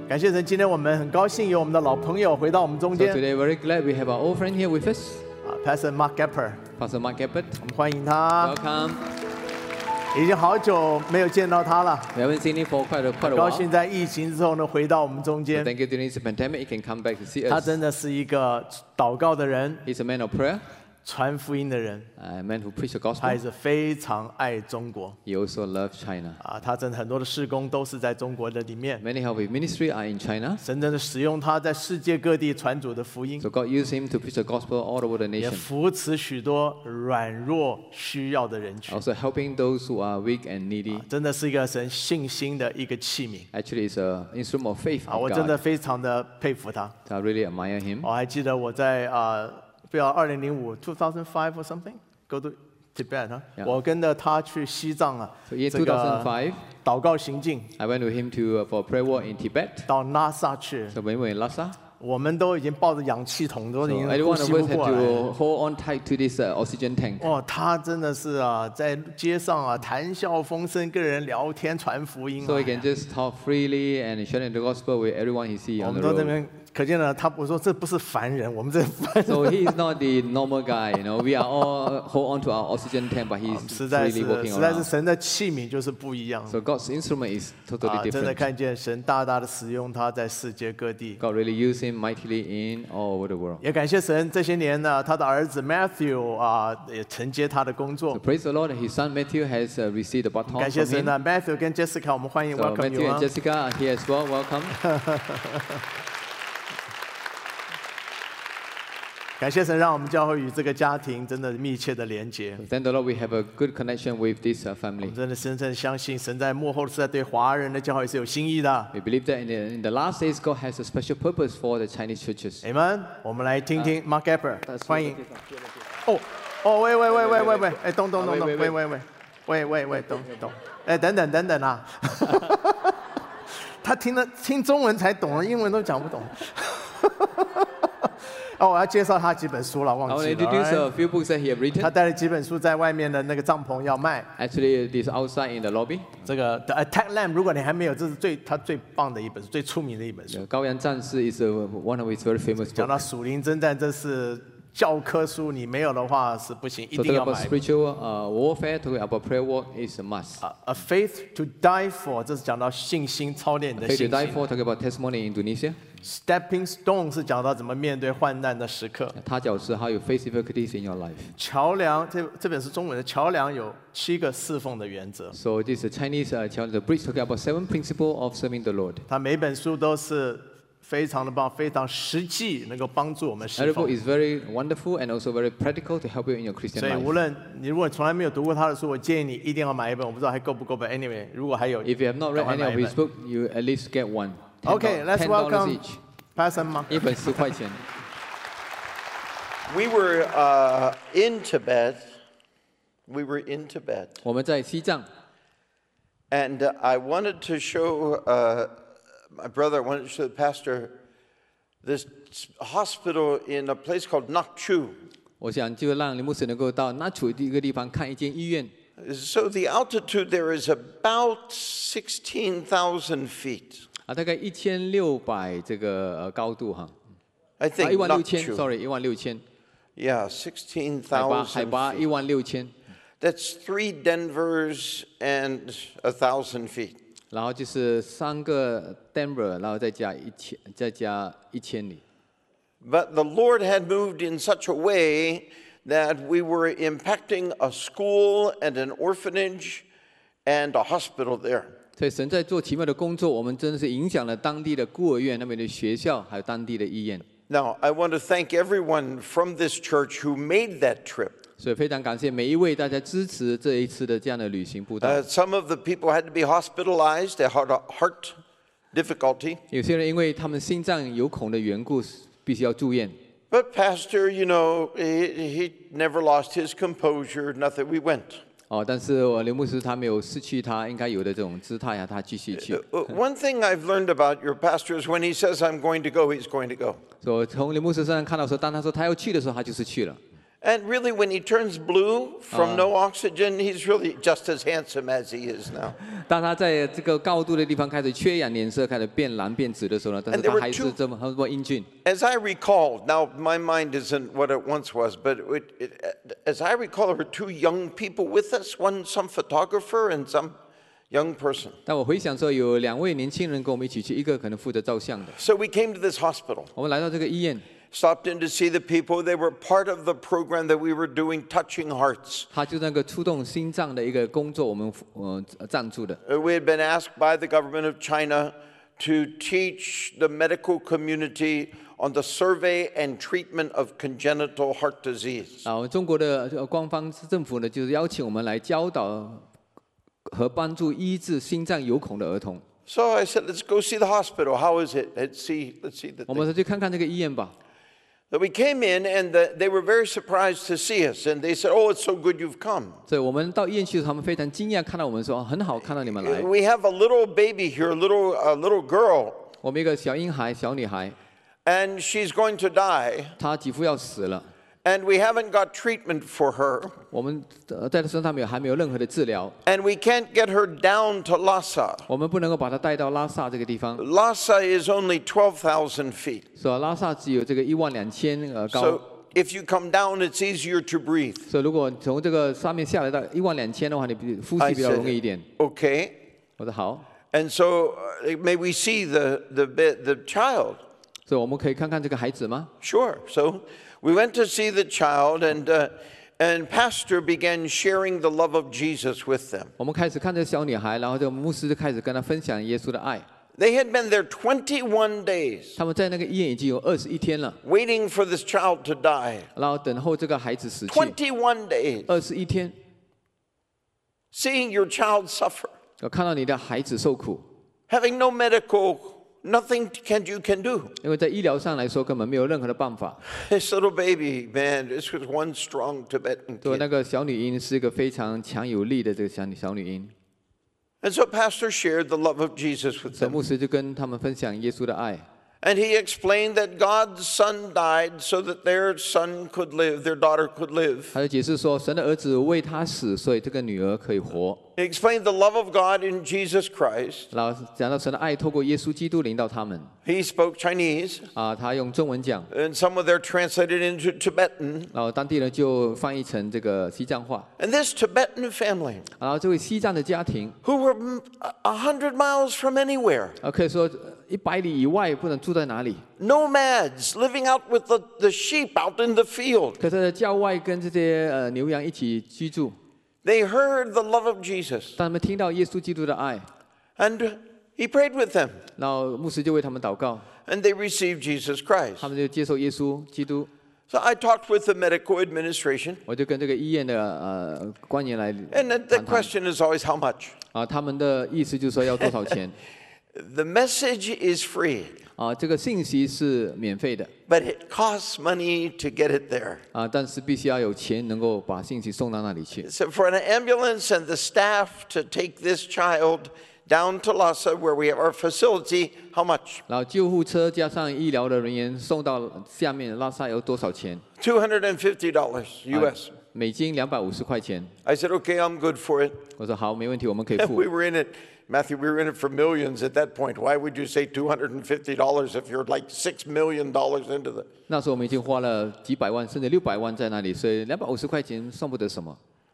感谢神，今天我们很高兴有我们的老朋友回到我们中 So 间。 today, very glad we have our old friend here with us, Pastor Mark Gapper， Pastor Mark Gabbard. 我们欢迎他。 Welcome. 已经好久没有见到他了， We haven't seen him for quite a 高 while. 兴在疫情之后呢，回到我们中 So 间。 thank you during this pandemic, he can come back to see 他 us. 真的是一个祷告的人， He's a man of prayer, 传福音的人， a man who preaches the 他也 gospel. 是非常爱中国 He also loves China. 他真的很多的事工都是在中国的里面。 Many of his ministry are in China. 神真的使用他在世界各地传主的福音， So God used him to preach the gospel all over the 也 nation. 扶持许多软弱需要的人群。 Also helping those who are weak and needy. 真的是一个神信心的一个器皿 Actually, it's an instrument of faith 我 of 真的 God. 非常的佩服他。 So I really admire him. 我还记得我在不知道2005 2005 or something go to Tibet Yeah. 我跟着他去西藏 So in 这个 2005, 祷告行进 I went with him to for a prayer walk in Tibet. 到拉萨去， So when we were in Lhasa, 我们都已经抱着氧气筒，都 so 已经 every 呼 one 吸 of 不 us had 过来。 to hold on tight to this oxygen tank. 哇，他真的是在街上谈笑风生，跟人聊天传福音 So he can just talk freely and sharing the gospel with everyone he sees 我 on 们 the 都这 road. 边，可见了我说这不是凡人，我们这凡人 So he is not the normal guy, you know. We are all hold on to our oxygen tank, but he's 实在 freely 是 walking 实在是 around. 神的器皿就是不一样。 So God's instrument is totally 真的 different. 看见神大大的使用他在世界各地。 God really used him mightily in all over the world. 也感谢神，这些年呢，他的儿子 Matthew 也承接他的工 So 作。 praise the Lord, his son Matthew has received the baton 感谢 from 神 him. 呢，Matthew 跟 Jessica，我们欢迎 So welcome Matthew you and Jessica are here as well. Welcome. 感谢神让我们教会与这个家庭真的密切的连结。 Thank the Lord, we have a good connection with this 我 family. 们真的深深相信，神在幕后是在对华人的教会是有心意的。 We believe that in the last days, God has a special purpose for the Chinese churches. Amen。我们来听听 Mark Gapper，欢迎。 哦， 喂，哎，动， 喂， 动，哎，等等啊！他听中文才懂，英文都讲不懂。我要介绍他几本书了， I 忘 want 记 to 了。 introduce a few books that he have 他 written. 带了几本书在外面的那个帐篷要卖。 Actually, it is outside in the lobby. 这个 The Attack Lamb， 如果你还没有，这是他最棒的一本书，最出名的一本书。 The 羔羊战士 is one of his very famous 讲 books. 到属灵征战，这是教科书，你没有的话是不行，一 So 定 talk 要 about 买。 spiritual warfare, talk about prayer walk is a must. A faith to die for， 这是讲到信心操练你的 Faith 信 to die 心。 for, talk about testimony in Indonesia. Stepping Stone 是讲到怎么面对患难的时刻。 踏脚石 how you face difficulties in your life. 桥梁这本是中文的，桥梁有7个侍奉的原则， So this is a Chinese challenge. The bridge talking about 7 principles of serving the Lord. 它每本书都是非常的棒，非常实际，能够帮助我们侍 Every 奉 book。is very wonderful and also very practical to help you in your Christian 所以 life. 无论你如果从来没有读过他的书，我建议你一定要买一本。我不知道还够不够本 ，anyway， 如果还有 If you have not 赶 read 快 any 买 of 一 his 本。 book, you at least get one. Okay，let's $10 welcome each. Pastor Mark。 一本10块钱。 We were in Tibet. We were in Tibet. 我们在西藏， And I wanted to show my brother, I wanted to show the pastor this hospital in a place called Nakchu. 我想就让林牧师能够到那处一个地方看一间医院。 So the altitude there is about 16,000 feet. 大概1600这个高度哈。 I think 16000 Nakchu. ，sorry，16000， Yeah, 海拔 16,000 feet. 16000， That's 3 Denvers and 1,000 feet. 然后就是3个 Denver， 然后再加1000里。 But the Lord had moved in such a way that we were impacting a school and an orphanage and a hospital there. 所以神在做奇妙的工作，我们真的是影响了当地的孤儿院、那边的学校，还有当地的医院。 Now, I want to thank everyone from this church who made that trip. 所以非常感谢每一位大家支持这一次的这样的旅行步道。 Some of the people had to be hospitalized. They had a heart difficulty. 有些人因为他们心脏有孔的缘故，必须要住院。 But Pastor, you know, he never lost his composure, nothing. We went. 但是刘牧师他没有失去他应该有的这种姿态啊，他继续去。 One thing I've learned about your pastor is when he says, I'm going to go, he's going to go. 所以从刘牧师身上看到说，当他说他要去的时候，他就是去了。 And really, when he turns blue from no oxygen, he's really just as handsome as he is now. 当他在这个高度的地方开始缺氧，脸色开始变蓝变紫的时候呢，但是 And there 他 were 还是 two- 这么英俊。 As I recall, now my mind isn't what it once was, but as I recall, there were two young people with us, one some photographer and some young person. 但我回想说，有2位年轻人跟我们一起去，一个可能负责照相的。 So we came to this hospital, 我们来到这个医院， stopped in to see the people. They were part of the program that we were doing, Touching Hearts. 他就那个触动心脏的一个工作，我们赞助的。 We had been asked by the government of China to teach the medical community on the survey and treatment of congenital heart disease. 啊，中国的官方政府呢，就是邀请我们来教导和帮助医治心脏有孔的儿童。 So I said, let's go see the hospital. How is it? Let's see the 我们 thing. 去看看这个医院吧。 So we came in, and they were very surprised to see us. And they said, oh, it's so good you've come. 所以我们到医院去的时候，他们非常惊讶，看到我们说很好，看到你们来。 We have a little baby here, a little girl, 我们一个小婴孩、小女孩， and she's going to die. 她几乎要死了。 And we haven't got treatment for her. 我们在她身上还没有任何的治疗， And we can't get her down to Lhasa. 我们不能够把她带到拉萨这个地方。 Lhasa is only 12,000 feet. 所以拉萨只有这个12000高。 So if you come down, it's easier to breathe. 所以如果从这个上面下来到12000的话，你呼吸 I 比较 said, 容易一点。 okay. 我说好， And so may we see the child? 所以我们可以看看这个孩子吗？ Sure. So we went to see the child, and Pastor began sharing the love of Jesus with them. 我们开始看这个小女孩，然后这个牧师就开始跟她分享耶稣的爱。 They had been there 21 days 他们在那个医院已经有21天了， waiting for this child to die. 然后等候这个孩子死去。 21 days 21天， seeing your child suffer, 我看到你的孩子受苦， having no medical, nothing you can do. 因为在医疗上来说根本没有任何的办法。 This little baby, man, this was one strong Tibetan 所以 kid. 那个小女婴是一个非常强有力的这个小女婴。 And so Pastor shared the love of Jesus with 所以 them. 牧师就跟他们分享耶稣的爱。 And he explained that God's son died so that their son could live, their daughter could live. 他就解释说，神的儿子为他死，所以这个女儿可以活。 He explained the love of God in Jesus Christ. 然后讲到神的爱透过耶稣基督领导他们。 He spoke Chinese, 啊，他用中文讲， and some of them translated into Tibetan. 然后当地人就翻译成这个西藏话。 And this Tibetan family, 然后这位西藏的家庭， who were 100 miles from anywhere, 可以说100里以外不能住在哪里， nomads living out with the sheep out in the field. 可是在郊外跟这些牛羊一起居住。 They heard the love of Jesus, 当他们听到耶稣基督的爱， and he prayed with them, 然后牧师就为他们祷告， and they received Jesus Christ. 他们就接受耶稣基督。 So I talked with the medical administration, 我就跟这个医院的官员来 and the 谈谈 question is always how much? 啊，他们的意思就是说要多少钱 The message is free, 啊？这个信息是免费的 but it costs money to get it there. 啊，但是必须要有钱能够把信息送到那里去。 So for an ambulance and the staff to take this child down to Lhasa, where we have our facility, how much? 然后救护车加上医疗的人员送到下面拉萨要多少钱？ $250 US. 美金250块钱。 I said, okay, I'm good for it. 我说好，没问题，我们可以 We 付。 were in it, Matthew, we were in it for millions at that point. Why would you say $250 if you're like $6 million into the... 那时候我们已经花了几百万甚至600万在那里，所以250块钱算不得什么。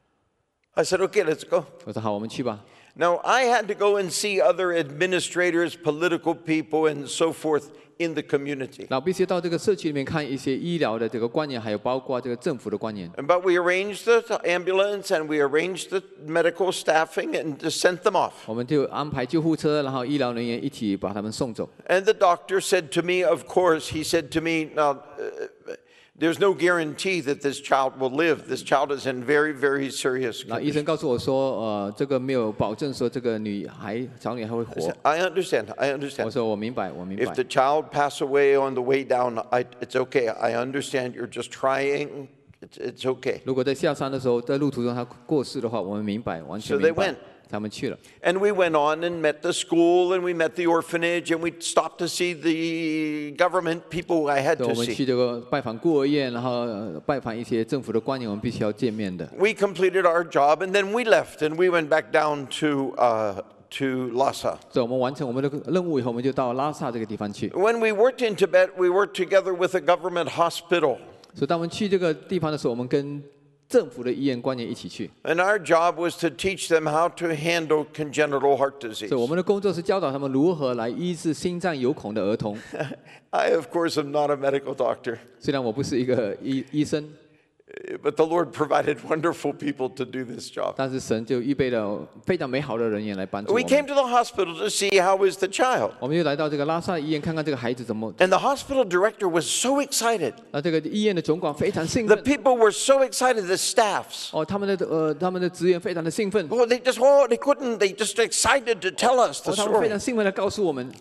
I said, okay, let's go. 我说好，我们去吧。 Now, I had to go and see other administrators, political people, and so forth in the community. 然后必须到这个社区里面看一些医疗的这个官员，还有包括这个政府的官员。 But we arranged the ambulance and we arranged the medical staffing and just sent them off. 我们就安排救护车，然后医疗人员一起把他们送走。 And the doctor said to me, of course, he said to me, now, there's no guarantee that this child will live. This child is in very, very serious 然后医生 condition. 告诉我说，这个没有保证说这个小女孩会活。 I understand. I 我 understand. 说我明白，我明 If 白 the。child pass away on the way down, it's okay. I understand you're just trying. It's okay. 如果在下山的时候，在路途中他过世的话，我们明白，完全 So they 明白 went.。 他们去了。 And we went on and met the school, and we met the orphanage, and we stopped to see the government people I had 对， to 我们去 see. 这个拜访孤儿院，然后拜访一些政府的官员，我们必须要见面的。 We completed our job, and then we left, and we went back down to Lhasa. 所以我们完成我们的任务以后，我们就到拉萨这个地方去。 When we worked in Tibet, we worked together with a government hospital. 所以当我们去这个地方的时候，我们跟政府的医院官员一起去。 And our job was to teach them how to handle congenital heart disease. 所以我们的工作是教导他们如何来医治心脏有孔的儿童。 I, of course, am not a medical doctor, 虽然我不是一个医生， but the Lord provided wonderful people to do this job. 但是神就预备了非常美好的人员来帮助我 We 们。 came to the hospital to see how is the child. 我们就来到这个拉萨医院，看看这个孩子怎么。 And the hospital director was so excited. 那这个医院的总管非常兴 The 奋。 people were so excited, the staffs. 哦，他们的职员非常的兴奋。 They couldn't, they just excited to tell us the 哦，他们非 story. 常兴奋的告诉我们，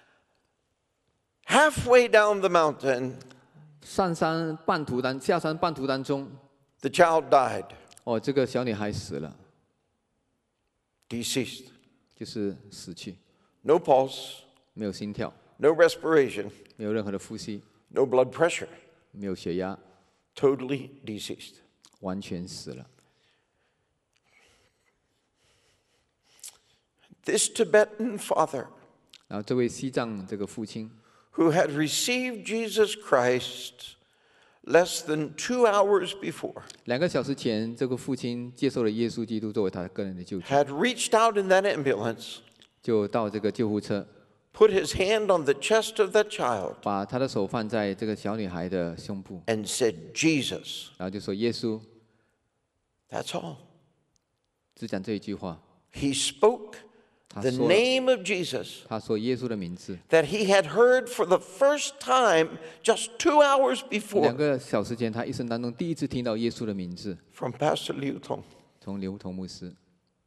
Halfway down the mountain, 下山半途当中， the child died, 哦，这个小女孩死了， deceased. 就是死去， No pulse, 没有心跳， no respiration, 没有任何的呼吸， no blood pressure, 没有血压， totally deceased. 完全死了。 This Tibetan father 然后这位西藏这个父亲， who had received Jesus Christ less than 2 hours before 2个小时前，这个父亲接受了耶稣基督作为他个人的救主， had reached out in that ambulance, 就到这个救护车， put his hand on the chest of that child, 把他的手放在这个小女孩的胸部， and said, Jesus. 然后就说耶稣， That's all. 只讲这一句话。 He spoke 他 the 说了， name of Jesus 他说耶稣的名字。 that he had heard for the first time just 2 hours 2 before 个小时前，他一生当中第一次听到耶稣的名字， from Pastor Liu Tong. 从刘同牧师，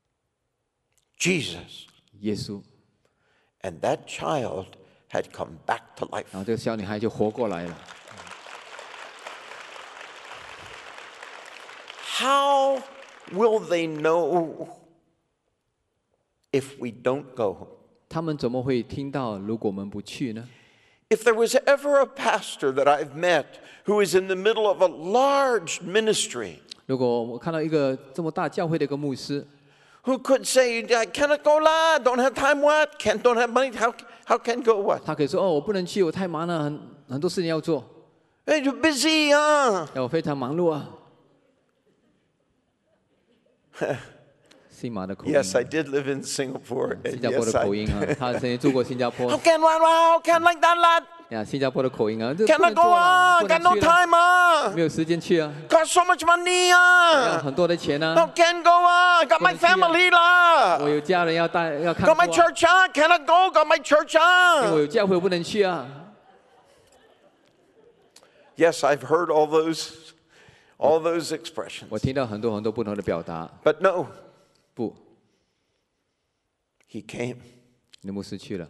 Jesus. 耶稣， And that child had come back to life. 然后这个小女孩就活过来了。 How will they know if we don't go? 他们怎么会听到？如果我们不去呢？ If there was ever a pastor that I've met who is in the middle of a large ministry, 如果我看到一个这么大教会的一个牧师， who could say, I cannot go lah, don't have time what, don't have money, how can go what? 他可以说：“哦，我不能去，我太忙了，很多事情要做， Hey, you're busy, huh? 我非常忙碌啊。”新马的口音， Yes, I did live in Singapore. 新 And 加坡的 yes, 口音啊，他曾经住过新加坡 How can what? How can like that lad? 呀，新加坡的口音啊，这不 Cannot 能 go 做了， ah, 不 got 能 no 去了， time ah. 没有时间去啊， Got so much money 要 ah. 很多的钱 No 啊， can go ah. Got my 不能去啊。 family lah. 我有家人要看 Got 过 my 啊， church ah. Cannot go. Got my church 因为我 ah. 有教会，我不能去啊。 Yes, I've heard all those expressions. 我听到很多不同的表达， But no, 不， he came. 你的牧师去了。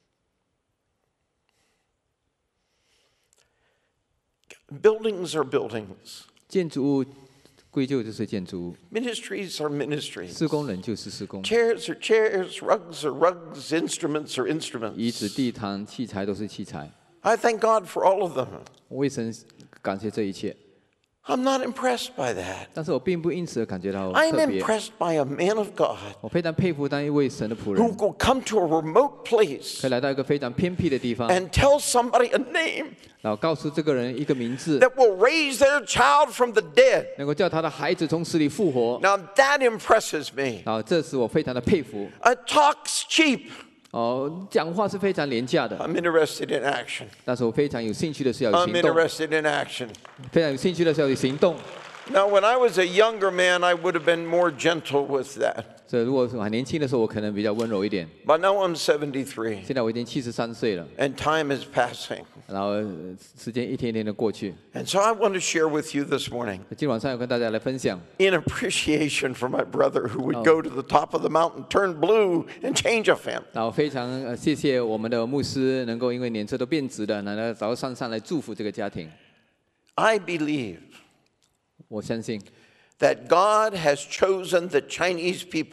Buildings are buildings. 建筑物归咎就是建筑物， Ministries are ministries. 施工人就是施工， Chairs are chairs. Rugs are rugs. Instruments are 椅子、 instruments. 地毯、器材都是器材。 I thank God for all of them. 我为神感谢这一切， I'm not impressed by that. 但是我并不因此而感觉到 I'm 特别。 impressed by a man of God 我非常佩服当一位神的仆 who 人， will come to a remote place 可以来到一个非常偏僻的地方， and tell somebody a name 然后告诉这个人一个名字， that will raise their child from the dead. 能够叫他的孩子从死里复活。 Now that impresses me. 然后这使我非常的佩服。 Talk's cheap. 哦，讲话是非常廉价的， I'm interested in action. 但是我非常有兴趣的是要有 I'm 行动， interested in action. 非常有兴趣的是要有行动。 Now, when I was a younger man, I would have been more gentle with that. 所以如果是很年轻的时候，我可能比较温柔一点。 But now I'm 73, 现在我已经73岁了， and time is passing. 然后时间一天一天的过去。 And so I want to share with you this morning 今晚上要跟大家来分享， in appreciation for my brother who would go to the top of the mountain, turn blue, and change a family. 然后非常谢谢我们的牧师能够因为脸色都变直的，来到早上来祝福这个家庭。 I believe 我相信 that God has chosen the Chinese people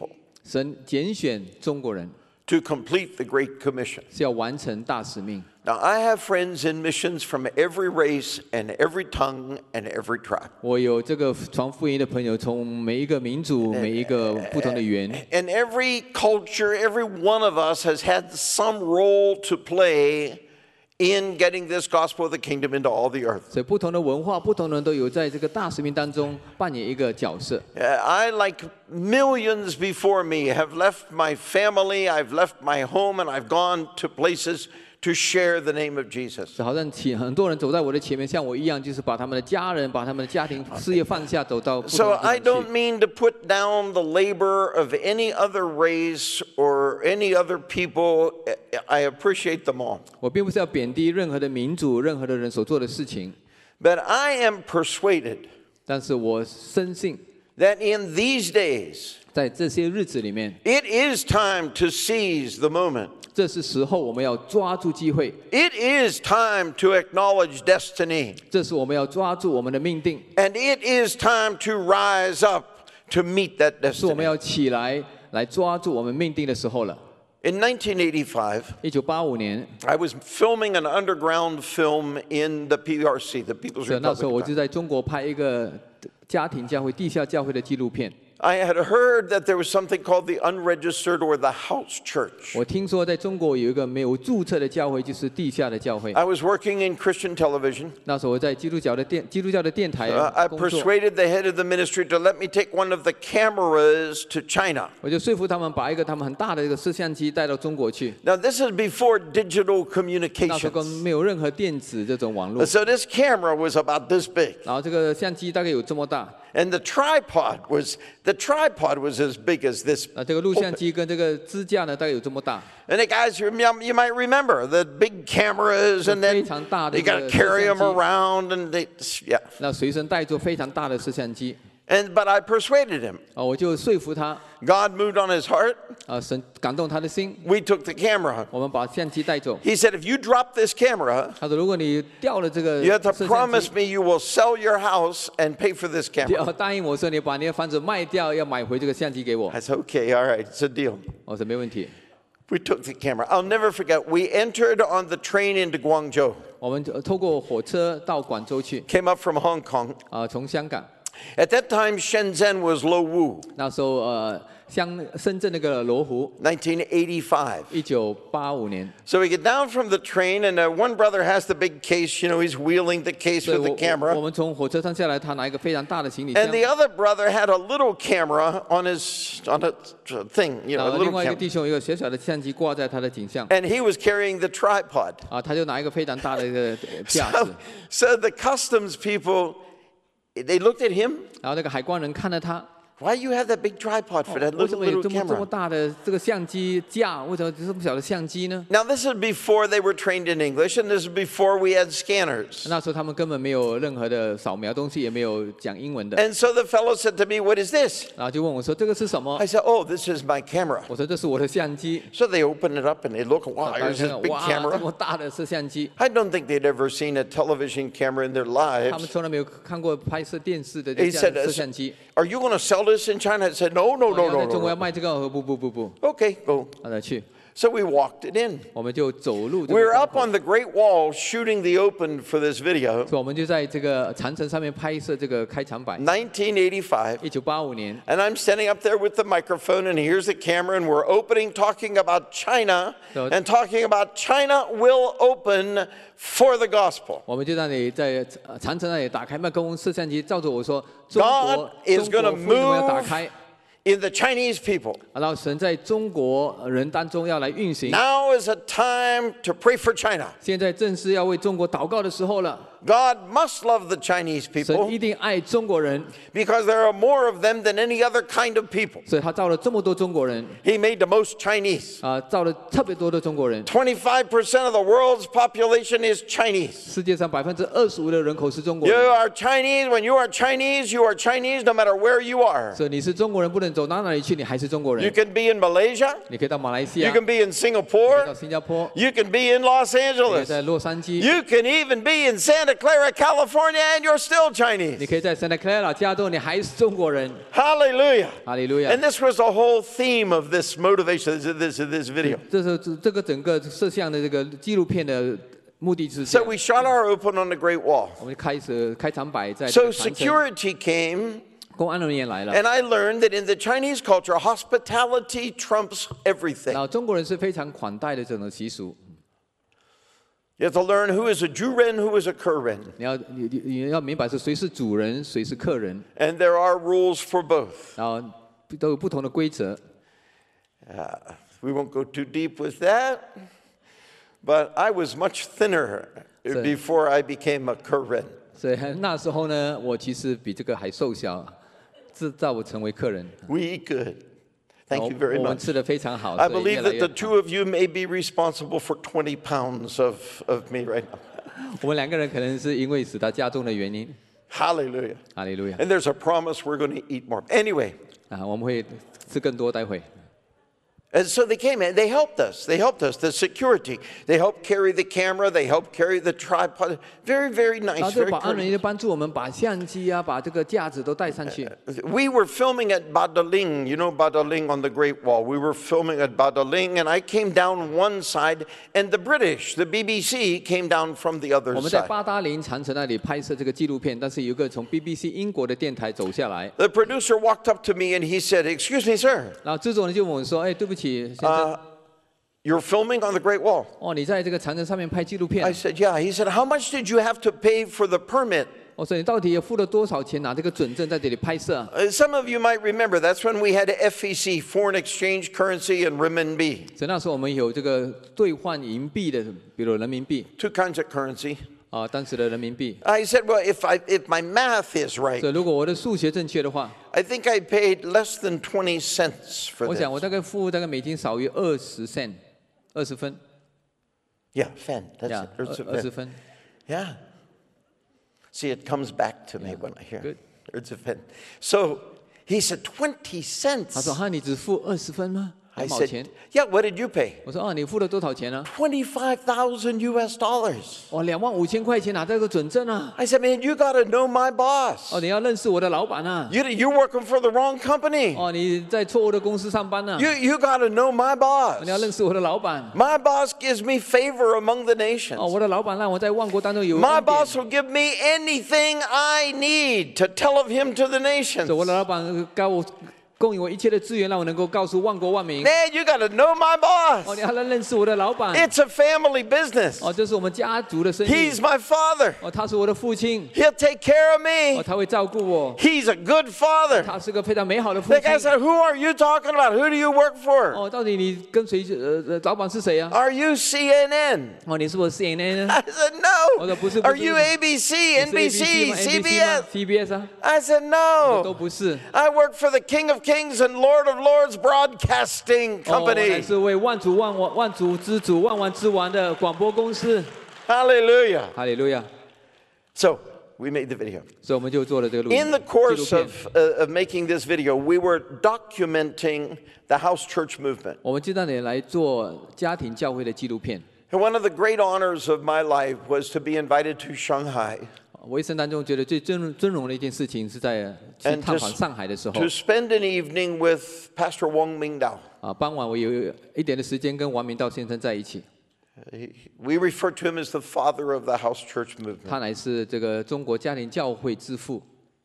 神拣选中国人 to complete the Great Commission. 是要完成大使命。 Now, I have friends in missions from every race and every tongue and every tribe. 我有这个传福音的朋友，从每一个民族、每一个不同的语言， And every culture, every one of us has had some role to play in getting this gospel of the kingdom into all the earth. 所以不同的文化、不同的人都有在这个大使命当中扮演一个角色。 I, like millions before me, have left my family, I've left my home, and I've gone to places to share the name of Jesus. 好像很多人走在我的前面，像我一样，就是把他们的家人、把他们的家庭、事业放下，走到不同 So 的 I 地方 don't 去。 mean to put down the labor of any other race or any other people. I appreciate them all. 我并不是要贬低任何的民族、任何的人所做的事情， But I am persuaded 但是我深信， that in these days, 在这些日子里面， it is time to seize the moment. 这是时候我们要抓住机会， It is time to acknowledge destiny. 这是我们要抓住我们的命定， And it is time to rise up to meet that 是我们 destiny. 要起来抓住我们命定的时候了。 In 1985, 1985年， I was filming an underground film in the PRC, the People's 是那时候我 Republic. 就在中国拍一个家庭教会、地下教会的纪录片。 I had heard that there was something called the unregistered or the house church. 我听说在中国有一个没有注册的教会，就是地下的教会。 I was working in Christian television. 那时候我在基督教的电台 I 工作， persuaded the head of the ministry to let me take one of the cameras to China. 我就说服他们把一个他们很大的一个摄像机带到中国去。 Now, this is before digital 那时候 communications. 没有任何电子这种网络， So this camera was about this big. 然后这个相机大概有这么大， And the tripod was as big as this. 这个录像机跟这个支架呢大概有这么大。 And the guys, you might remember the big cameras, and then 非常大的 you got to 一个 carry them 摄像机。 around, and yeah. 那随身带着非常大的摄像机， But I persuaded him. 我就说服他， God moved on his heart. 神感动他的心， We took the camera. 我们把相机带走。 He said, if you drop this camera, 他说，如果你掉了这个 you have to 摄像 promise 机， me you will sell your house and pay for this 你 camera. 要答应我说你把你的房子卖掉，要买回这个相机给我。 I said, okay, all right, it's a deal. 我说没问题。 We took the camera. I'll never forget. We entered on the train into Guangzhou, 我们就透过火车到广州去， came up from Hong Kong. 从香港。 At that time, Shenzhen was Lowu, 那时候深圳那个罗湖， 1985. 1985年。 So we get down from the train, and one brother has the big case. You know, he's wheeling the case 所以 with the 我 camera. 们从火车上下来，他拿一个非常大的行李箱 And。the other brother had a little camera on a thing, you know, a 另 little 外一个 camera. 弟兄有一个小小的相机挂在他的颈上， And he was carrying the tripod. 他就拿一个非常大的一个架 So, 子。 so the customs people, they looked at him. 然后那个海关人看了他， Why you have that big tripod for that 为什 little 么有 little 这么 camera? 大的这个相机架？为什么这么小的相机呢？ Now, this is before they were trained in English, and this is before we had scanners. 那时候他们根本没有任何的扫描东西，也没有讲英文的。 And so the fellow said to me, what is this? 然后就问我说：“这个是什么 I said, oh, this is my camera. ？” 我说：“这是我的相机。 So they open it up and they look, wow, 大家 here's 看 this 看， big 哇，这 camera. 么大的摄像机， I don't think they'd ever seen a television camera in their 他们 lives. 从来没有看过拍摄电视的 He 这样 said, 的摄像机。 are you going to sell this in China? I said, no, no, 我 no, 要 no, 在中国要 no. 卖这个，我说不， Okay, go. 让他去， So we walked it in. 我们就走路这 We 个 were 关 up 口。 on the Great Wall shooting the open for this video. 所以我们就在这个长城上面拍摄这个开场白。 1985. 1985年， And I'm standing up there with the microphone, and here's the camera, and we're opening, talking about China, So- and talking about China will open for the gospel. 我们就让你在长城那里打开麦克风摄像机，照着我说：“中国 God is 中 gonna 国福音要打 move 开。” in the Chinese people. 然后神在中国人当中要来运行， Now is a time to pray for China. 现在正是要为中国祷告的时候了。 God must love the Chinese 神 people 一定爱中国人， because there are more of them than any other kind of people. 所以他造了这么多中国人 He made the most Chinese. 造了特别多的中国人。 25% of the world's population is Chinese. 世界上25%的人口是中国 You 人， are Chinese. When you are Chinese no matter where you are. 所以你是中国人，不论走到哪里去，你还是中国 You 人。 can be in Malaysia. 你可以到马来西 You 亚， can be in 到 Singapore. 新加坡， You can be in Los 你可以 Angeles. 在洛杉矶， You can even be in Santa Clara, California, and you're still 你 Chinese. 可以在 Santa Clara 加州，你还是中国人。 Hallelujah. 哈利路亚 And！this was the whole theme of this motivation, this video. 这是这个整个摄像的这个纪录片的目的是这 So 样。 we shot our open on the Great Wall. 我们开场白在这 So 个长城， security came, 公安人员来了。 and I learned that in the Chinese culture, hospitality trumps 然 everything. 后中国人是非常款待的这种习俗， You have to learn who is a Juren, who is a Kuren. 你要明白是谁是主人，谁是客人， And there are rules for both. 然后都有不同的规则。 We won't go too deep with that. But I was much thinner before I became a Kuren. 所以那时候呢，我其实比这个还瘦小，制造我成为客人。 We eat good. Thank you very 我们 much. 吃的非常好， I 所以 believe 越来 that 越 the 好 two of you may be responsible for 20 pounds of me right now. 我们两个人可能是因为使他加重的原因。 Hallelujah. 哈利路亚！ And there's a promise we're going to eat more. Anyway, 我们会吃更多，待会。 and so they came and they helped us. They helped us, the security. They helped carry the camera. They helped carry the tripod. Very, very 然 nice. 后这 Very 个保安人 courteous. 员帮助我们把相机啊，把这个架子都带上去。 We were filming at Badaling. You know Badaling on the Great Wall. We were filming at Badaling, and I came down one side, and the British, the BBC, came down from the 我 other 们在 side. 八达岭长城那里拍摄这个纪录片，但是有一个从 BBC 英国的电台走下来， The producer walked up to me and he said, "Excuse me, sir. 然后制作人就问我说：“哎，对不起，先生， You're filming on the Great Wall." 哦，你在这个长城上面拍纪录 I 片， said, "Yeah." He said, "How much did you have to pay for the permit?" 我说你到底付了多少钱拿这个准证在这里拍摄啊？ Some of you might remember that's when we had FEC, foreign exchange currency, and renminbi. 所以那时候我们有这个兑换银币的，比如人民币 Two kinds of currency. 啊，当时的人民币。 I said, "Well, if my math is right, 所以如果我的数学正确的话， I think I paid less than 20 cents for 我 this." 想我大概付大概美金少于20 cent， 20分， Yeah, fen. That's 呀 it. It's a ，20 fen. 分。 Yeah. See, it comes back to me Yeah, when I hear good. it's a fen. So he said, 20 他说 cents. 哈，你只付20分吗？ I 2毛钱 said,。"Yeah, what did you pay?" 我说哦，你付了多少钱呢？ $25,000 US dollars. 哦，25000块钱拿这个准证啊！ I said, "Man, you got to know my boss. 哦，你要认识我的老板啊！ You're working for the wrong company. 哦，你在错误的公司上班呢、 You got to know my 你要 boss. 认识我的老板。 My boss gives me favor among the 哦， nations. 我的老板让我在万国当中有 My 恩典。 boss will give me anything I need to tell of him to the 所以我的 nations. 老板供应我一切的资源，让我能够告诉万国万民。 Man, you got to know my 哦， boss. 你要认识我的老板。 It's a family business. 哦，这是我们家族的生意。 He's my father. 哦，他是我的父亲。 He'll take care of 哦， me. 他会照顾我。 He's a good father. 他是个非常美好的父 The guy 亲。 said, "Who are you talking about? Who do you work for? 哦，到底你跟谁？老板是谁啊？ Are you CNN?" 哦，你是我 CNN 呢？ I said, "No." 我说不是， Are 不是。 you ABC, 你是 NBC, 吗 CBS? CBS 啊？ I said, 都 "No. 不是。 I work for the King of Kings and Lord of Lords Broadcasting 哦，我乃 Company." 是为万主万主之主万王之王的广播公司。 Hallelujah. 哈利路亚！ So we made the video. 所以我们就做了这个录音 In the 纪录 course 片。 of making this video, we were documenting the house church movement. 我们就让你来做家庭教会的纪录片。 And one of the great honors of my life was to be invited to Shanghai 我一生当中觉得最尊荣的一件事情是在去 and 探访上海的时候 to spend an evening with Pastor Wang Mingdao. 啊，傍晚我有一点的时间跟王明道先生在一起， We refer to him as the father of the house church movement. 他乃是这个中国家庭教会之父。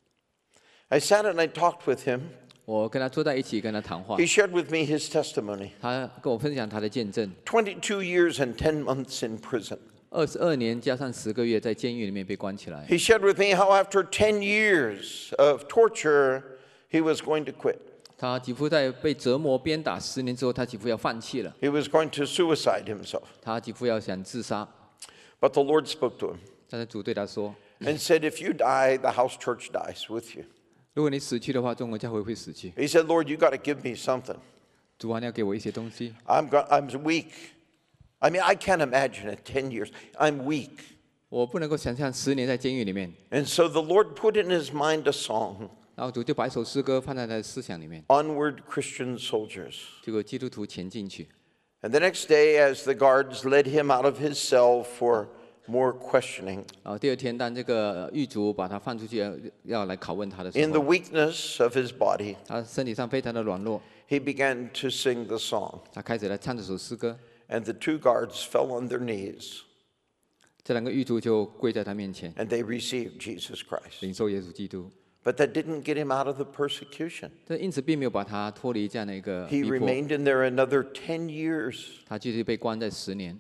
I sat and I talked with him. 我跟他坐在一起，跟他谈话 He，shared with me his testimony. 他跟我分享他的见证。 22 years and 10 months in prison. 22年加上10个月在监狱里面被关起来。 He shared with me how after 10 years of torture, he was going to quit. 他几乎在被折磨鞭打10年之后，他几乎要放弃了， He was going to suicide himself. 他几乎要想自杀。 But the Lord spoke to him 但是主对他说 and said, "If you die, the house church dies with you." 如果你死去的话，中国教会会死去。 He said, "Lord, you got to give me something. 主啊，你要给我一些东西。 I'm weak. I mean, I can't imagine it, 10 years. I'm weak." 我不能够想象10年在监狱里面。 And so the Lord put in his mind a song, 然后主就把一首诗歌放在他的思想里面， Onward Christian Soldiers. 结果基督徒前进去。 And the next day, as the guards led him out of his cell for more questioning. 然后第二天，当这个狱卒把他放出去要来拷问他的时 In the 候， weakness of his body, 他身体上非常的软弱， he began to sing the song. 他开始来唱这首诗歌。 And the 2 guards fell on their knees 这2个狱卒就跪在他面前， and they received Jesus Christ. 领受耶稣基督。 But that didn't get him out of the persecution. 这因此并没有把他脱离这样的一个 He 逼迫， remained in there another 10 years. 他继续被关在10年，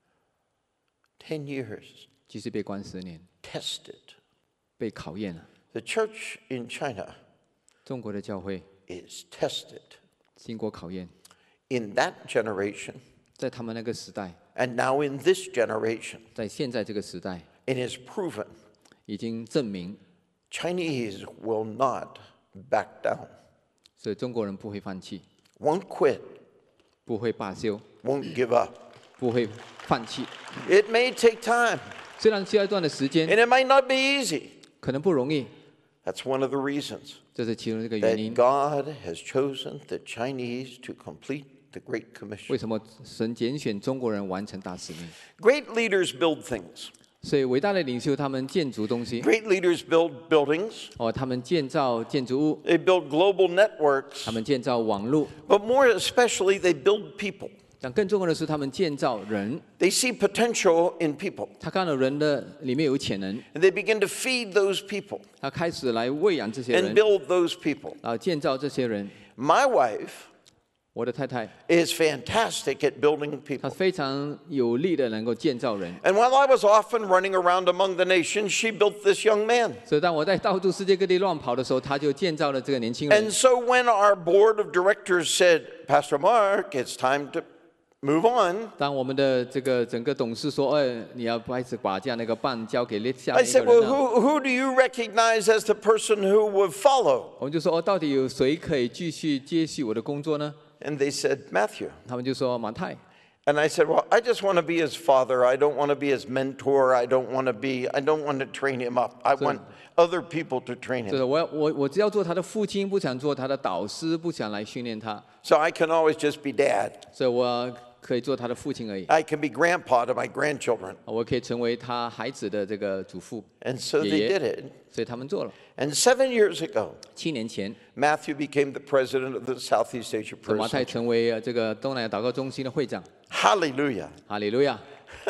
10 years. 继续被关10年， Tested. 被考验了。 The church in China 中国的教会 is tested 经过考验， in that generation 在他们那个时代， and now in this generation. 在现在这个时代， It is proven 已经证明， Chinese will not back down, 所以中国人不会放弃， won't quit, 不会罢休， won't give up. 不会放弃。 It may take time 虽然需要一段的时间， and it might not be easy. 可能不容易， That's one of the reasons 这是其中这个原 that 因。 God has chosen the Chinese to complete the Great 为 Commission. 什么神拣选中国人完成大使命？ Great leaders build things. 所以伟大的领袖他们建筑东西， Great leaders build buildings. 他们建造建筑物， They build global networks. 他们建造网络， But more especially, they build people. 但更重要的是，他们建造人。 They see potential in people. 他看到人的里面有潜能， And they begin to feed those people 他开始来喂养这些 and 人， build those people. 然后建造这些人。 My wife 我的太太， is fantastic at building 她 people. 非常有力的能够建造人。 And while I was often running around among the nations, she built this young man. 所以当我在到处世界各地乱跑的时候，她就建造了这个年轻人 And。so when our board of directors said, Pastor Mark, it's time to move on, 当我们的这个整个董事说：“你要开始把这样的一个棒交给下 I 一个 said, well, 人了。 who do you recognize as the person who would follow? ” 我们就说：“到底有谁可以继续接续我的工作呢 And they said, Matthew.？” 他们就说：“马太。” And I said, well, I just want to be his father. I don't want to be his mentor. I don't want to train him up. I want other people to train 就是 him. 我只要做他的父亲，不想做他的导师，不想来训练他， So I can always just be dad. 所以我可以做他的父亲而已。 I can be grandpa to my grandchildren. 我可以成为他孩子的这个祖父， And so 爷 they 爷 did it. 所以他们做了。 And 7 years ago, 7年前， Matthew became the president of the Southeast Asia 马 Prayer 太 Center. 成为这个东南亚祷告中心的会长。 Hallelujah. 哈利路亚！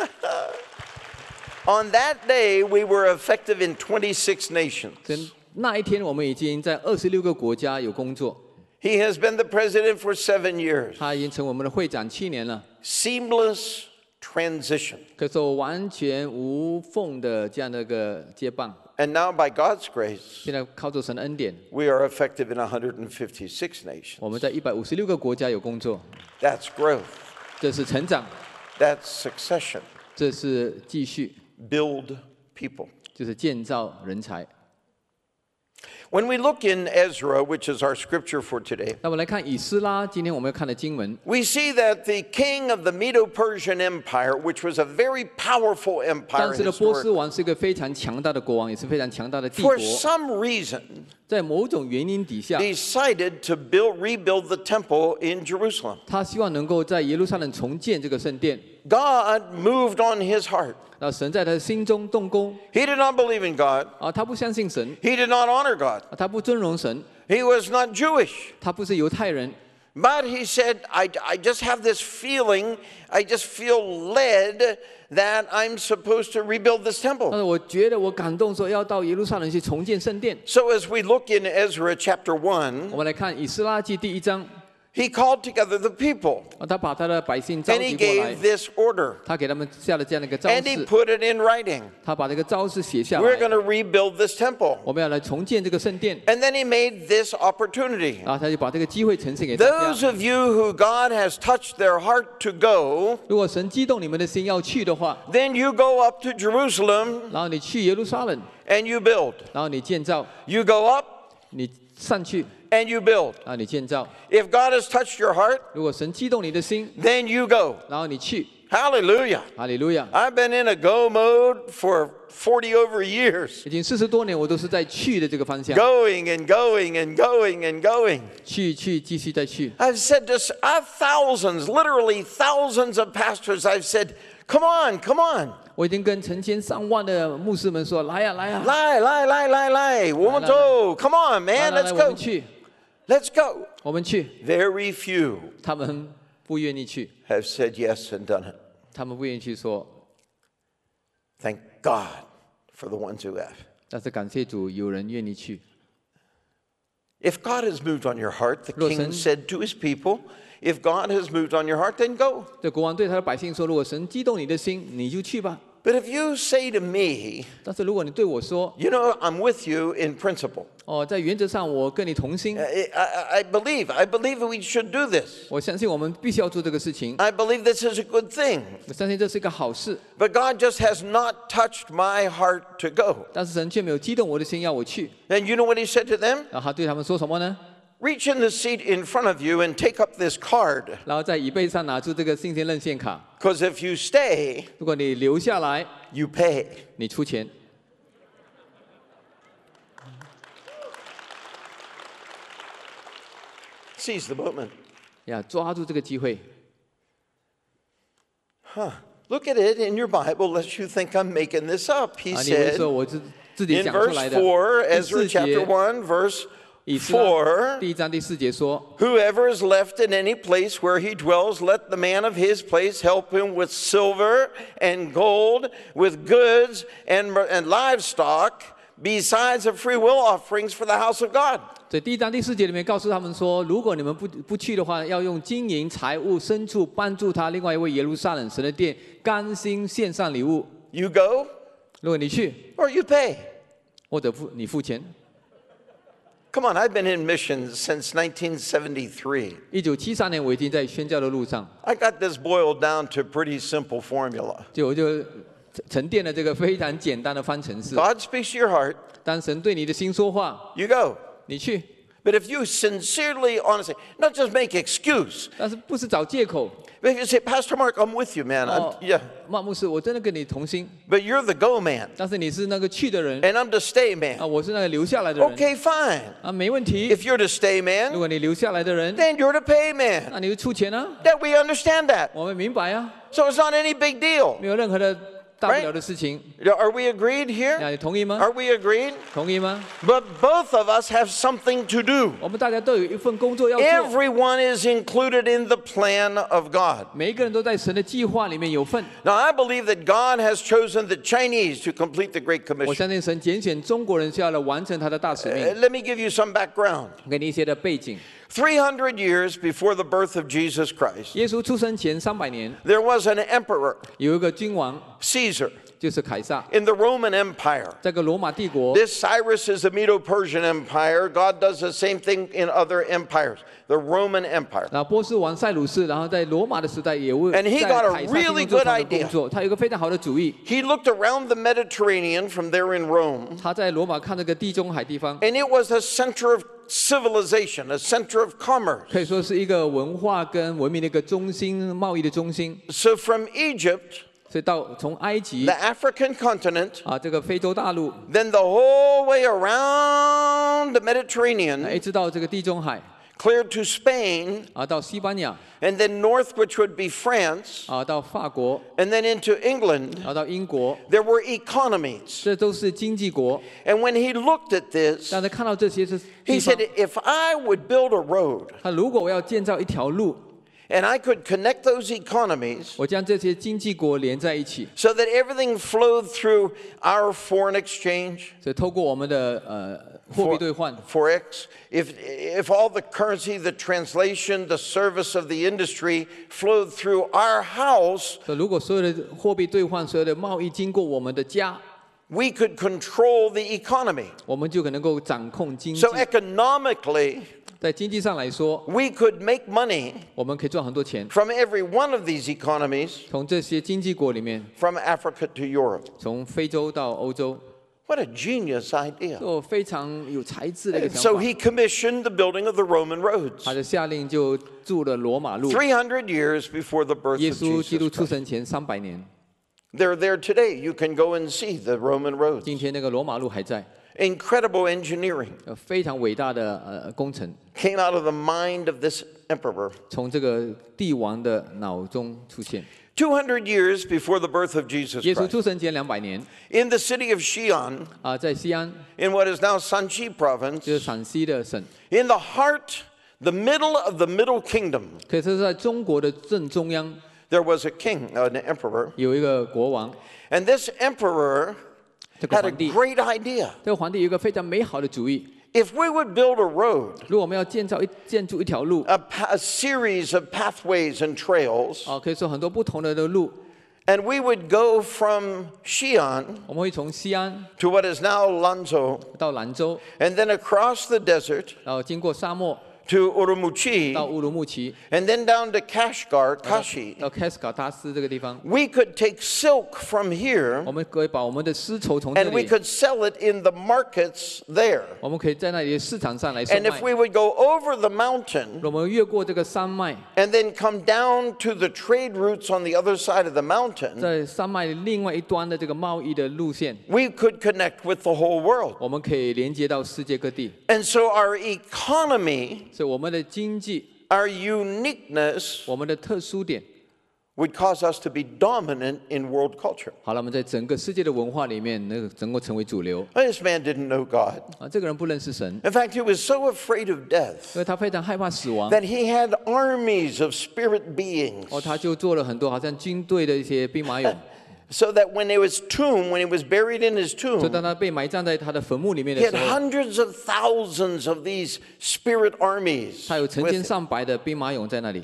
On that day, we were effective in 26 nations. 那一天，我们已经在26个国家有工作。 He has been the president for 7 years. 他已经成为我们的会长7年了， Seamless transition. 可是我完全无缝的这样的一个接棒。 And now, by God's grace, 现在靠着神的恩典， we are effective in 156 nations. 我们在156个国家有工作， That's growth. 这是成长， That's succession. 这是继续， Build people. 就是建造人才。 When we look in Ezra, which is our scripture for today, 那我们来看以斯拉，今天我们要看的经文。 we see that the king of the Medo-Persian Empire, which was a very powerful empire 当时的波斯 historically, 王是一个非常强大的国王，也是非常强大的帝国 for。some reason, 在某种原因底下， decided to rebuild the temple in Jerusalem. 他希望能够在耶路撒冷重建这个圣殿。 God moved on his heart. 那神在他的心中动工 He did not believe in God. 他不相信神， He did not honor God. 他不尊荣神， He was not Jewish. 他不是犹太人。 But he said, I just have this feeling, I just feel led that I'm supposed to rebuild this 但 temple. 是我觉得我感动说要到耶路撒冷去重建圣殿。 So as we look in Ezra chapter 1, 我们来看以斯拉记第1章， he called together the people 他把他的百姓召 and he 集过来 gave，this order 他给他们下了这样的一个招 and he 式， put it in writing. 他把这个招式写下 We're 来 going。to rebuild this temple. 我们要来重建这个圣殿， And then he made this opportunity. 然后他就把这个机会呈现给大 Those 家。 of you who God has touched their heart to go, 如果神激动你们的心要去的话， then you go up to Jerusalem 然后你去耶路撒冷， and you build. 然后你建造， You go up 你上去， and you build. 然后你建造。 If God has touched your heart, 如果神激动你的心， then you go. 然后你去， Hallelujah. 哈利路亚！ I've been in a go mode for 40 over years. 已经40多年，我都是在去的这个方向， Going and going and going and going. 去，继续再去。 I've said this, I've thousands, literally thousands of pastors, I've said, Come on, come on. 我已经跟成千上万的牧师们说，来呀、来呀、 来，我们走。Come on, 来 man, 来 let's 来，我们 go. 去， Let's go. 我们去。 Very few 他们不愿意去， have said yes and done it. 他们不愿意去说。 Thank God for the ones who have. 但是感谢主，有人愿意去。 If God has moved on your heart, the 若 king 神- said to his people, if God has moved on your heart, then go. 这国王对他的百姓说：“如果神激动你的心，你就去吧。 But if you say to me, 但是如果你对我说 you know, I'm with you in principle. 哦，在原则上我跟你同心， I believe we should do this. 我相信我们必须要做这个事情， I believe this is a good thing. 我相信这是一个好事。 But God just has not touched my heart to go. 但是神却没有激动我的心要我去。 And you know what he said to them? 然后他对他们说什么呢？ Reach in the seat in front of you and take up this card. 然后在椅背上拿出这个信心认线卡。 Because if you stay, 如果你留下来， you pay. 你出钱。 Seize the moment. 呀，抓住这个机会。 Look at it in your Bible, lest you think I'm making this up. He 啊，你以为 said 说我自己 in 讲出 verse 来的？ 4, 第 Ezra 四 chapter 节， 1, verse 以斯拉 4. 第1章第4节说。 Whoever is left in any place where he dwells, let the man of his place help him with silver and gold, with goods and livestock, besides the free will offerings for the house of God. 所以第1章第4节里面告诉他们说，如果你们不去的话，要用金银财物牲畜帮助他另外一位耶路撒冷神的殿，甘心献上礼物。 You go 如果你去， or you pay. 或者你付钱。 Come on, I've been in missions since 1973. 1973年我已经在宣教的路上， I got this boiled down to a pretty simple formula. 我就沉淀了这个非常简单的方程式。 God speaks to your heart, 当神对你的心说话， you go. 你去， But if you sincerely, honestly, not just make excuse, 但是不是找借口。 but if you say, Pastor Mark, I'm with you, man. 哦 Yeah. 马牧师，我真的跟你同心， But you're the go man, 但是你是那个去的人， and I'm the stay man. 啊，我是那个留下来的人。 Okay, fine. 啊，没问题。 If you're the stay 如 man, 果你留下来的人， then you're the pay man. 那你就出钱啊， That we understand that. 我们明白啊， So it's not any big deal. 没有任何的大不了的事情。 Are we agreed here? 那你同意吗？ Are we agreed? 同意吗？ But both of us have something to do. 我们大家都有一份工作要做， Everyone is included in the plan of God. 每一个人都在神的计划里面有份。 Now, I believe that God has chosen the Chinese to complete the Great 我 Commission. 相信神拣选中国人是要来完成他的大使命。 Let me give you some background. 给你一些的背景。 300 years before the birth of Jesus Christ, 耶稣出生前300年， there was an emperor, 有一个君王， Caesar, 就是凯撒， in the Roman Empire. 这个罗马帝国。 This Cyrus is the Medo-Persian Empire. God does the same thing in other empires. The Roman Empire. 然后波斯王塞鲁士，然后在罗马的时代也为 And he 在 got a 凯撒 really 心中做 good 同样的 idea. 工作。他有一个非常好的主意， He looked around the Mediterranean from there in Rome, 他在罗马看那个地中海地方， and it was a center of civilization, a center of commerce. 可以说是一个文化跟文明的一个中心，贸易的中心。 So from Egypt, 所以从埃及 the African continent, 啊，这个非洲大陆， then the whole way around the 一 Mediterranean, 直到这个地中海 cleared to Spain, 啊，到西班牙 and then north, which would be France, 啊，到法国， and then into England, 然后到英国， there were economies. 这都是经济国。 And when he looked at this, 但是看到这些是 he 地方 said, if I would build a road 他如果我要建造一条路， and I could connect those economies 我将这些经济国连在一起， so that everything flowed through our foreign exchange, 所以透过我们的货币兑换， Forex, if all the currency, the translation, the service of the industry flowed through our house, 所以如果所有的货币兑换、所有的贸易经过我们的家， we could control the economy. 我们就可能够掌控经济 So。economically, 在经济上来说， we could make money 我们可以赚很多钱， from every one of these economies 从这些经济国里面， from Africa to Europe. 从非洲到欧洲， What a genius idea. 就非常有才智的一个 And 想 so 法。 he commissioned the building of the Roman roads. 他的下令就筑了罗马路。 300 years before the birth 耶 of 稣基督 Jesus 出 Christ. 生前300年， They're there today. You can go and see the Roman roads. 今天那个罗马路还在， Incredible engineering 非常伟大的工程， came out of the mind of this emperor 从这个帝王的脑中出现。 200 years before the birth of Jesus 耶稣 Christ, 出生前200年 in the city of Xi'an, 在西安， in what is now Shanxi 就 province, 是陕西的省， in the heart, the middle of the Middle Kingdom, 可以说是在中国的正中央 there was a king, an emperor, 有一个国王， and this emperor 这个 had a 皇帝， great idea. 这个皇帝有一个非常美好的主意。 If we would build a road, 如果我们要建筑一条路， a series of pathways and trails, 可以说很多不同的路， and we would go from Xi'an 我们会从西安 to what is now Lanzhou, 到兰州， and then across the desert 然后经过沙漠 to Urumqi, 到乌鲁木齐， and then down to Kashgar, Kashi. 到开斯卡达斯这个地方， We could take silk from here 我们可以把我们的丝绸从这 and we 里， could sell it in the markets there. 我们可以在那里的市场上来售 And 卖 if。we would go over the mountain 我们越过这个山脉， and then come down to the trade routes on the other side of the mountain, 在山脉另外一端的这个贸易的路线， we could connect with the whole world. 我们可以连接到世界各地。 And so our economy, 所以我们的经济， our uniqueness 我们的特殊点， would cause us to be dominant in world culture. 好了，我们在整个世界的文化里面，能够成为主流。 This man didn't know God. 这个人不认识神， In fact, he was so afraid of death 因为他非常害怕死亡， that he had armies of spirit beings. 他就做了很多好像军队的一些兵马俑。 So that when he was buried in his 所以 tomb, 当他被埋葬在他的坟墓里面 he 的 had 时候， hundreds of thousands of these spirit armies. 他有成 with 千 him. 上百的兵马俑在那里。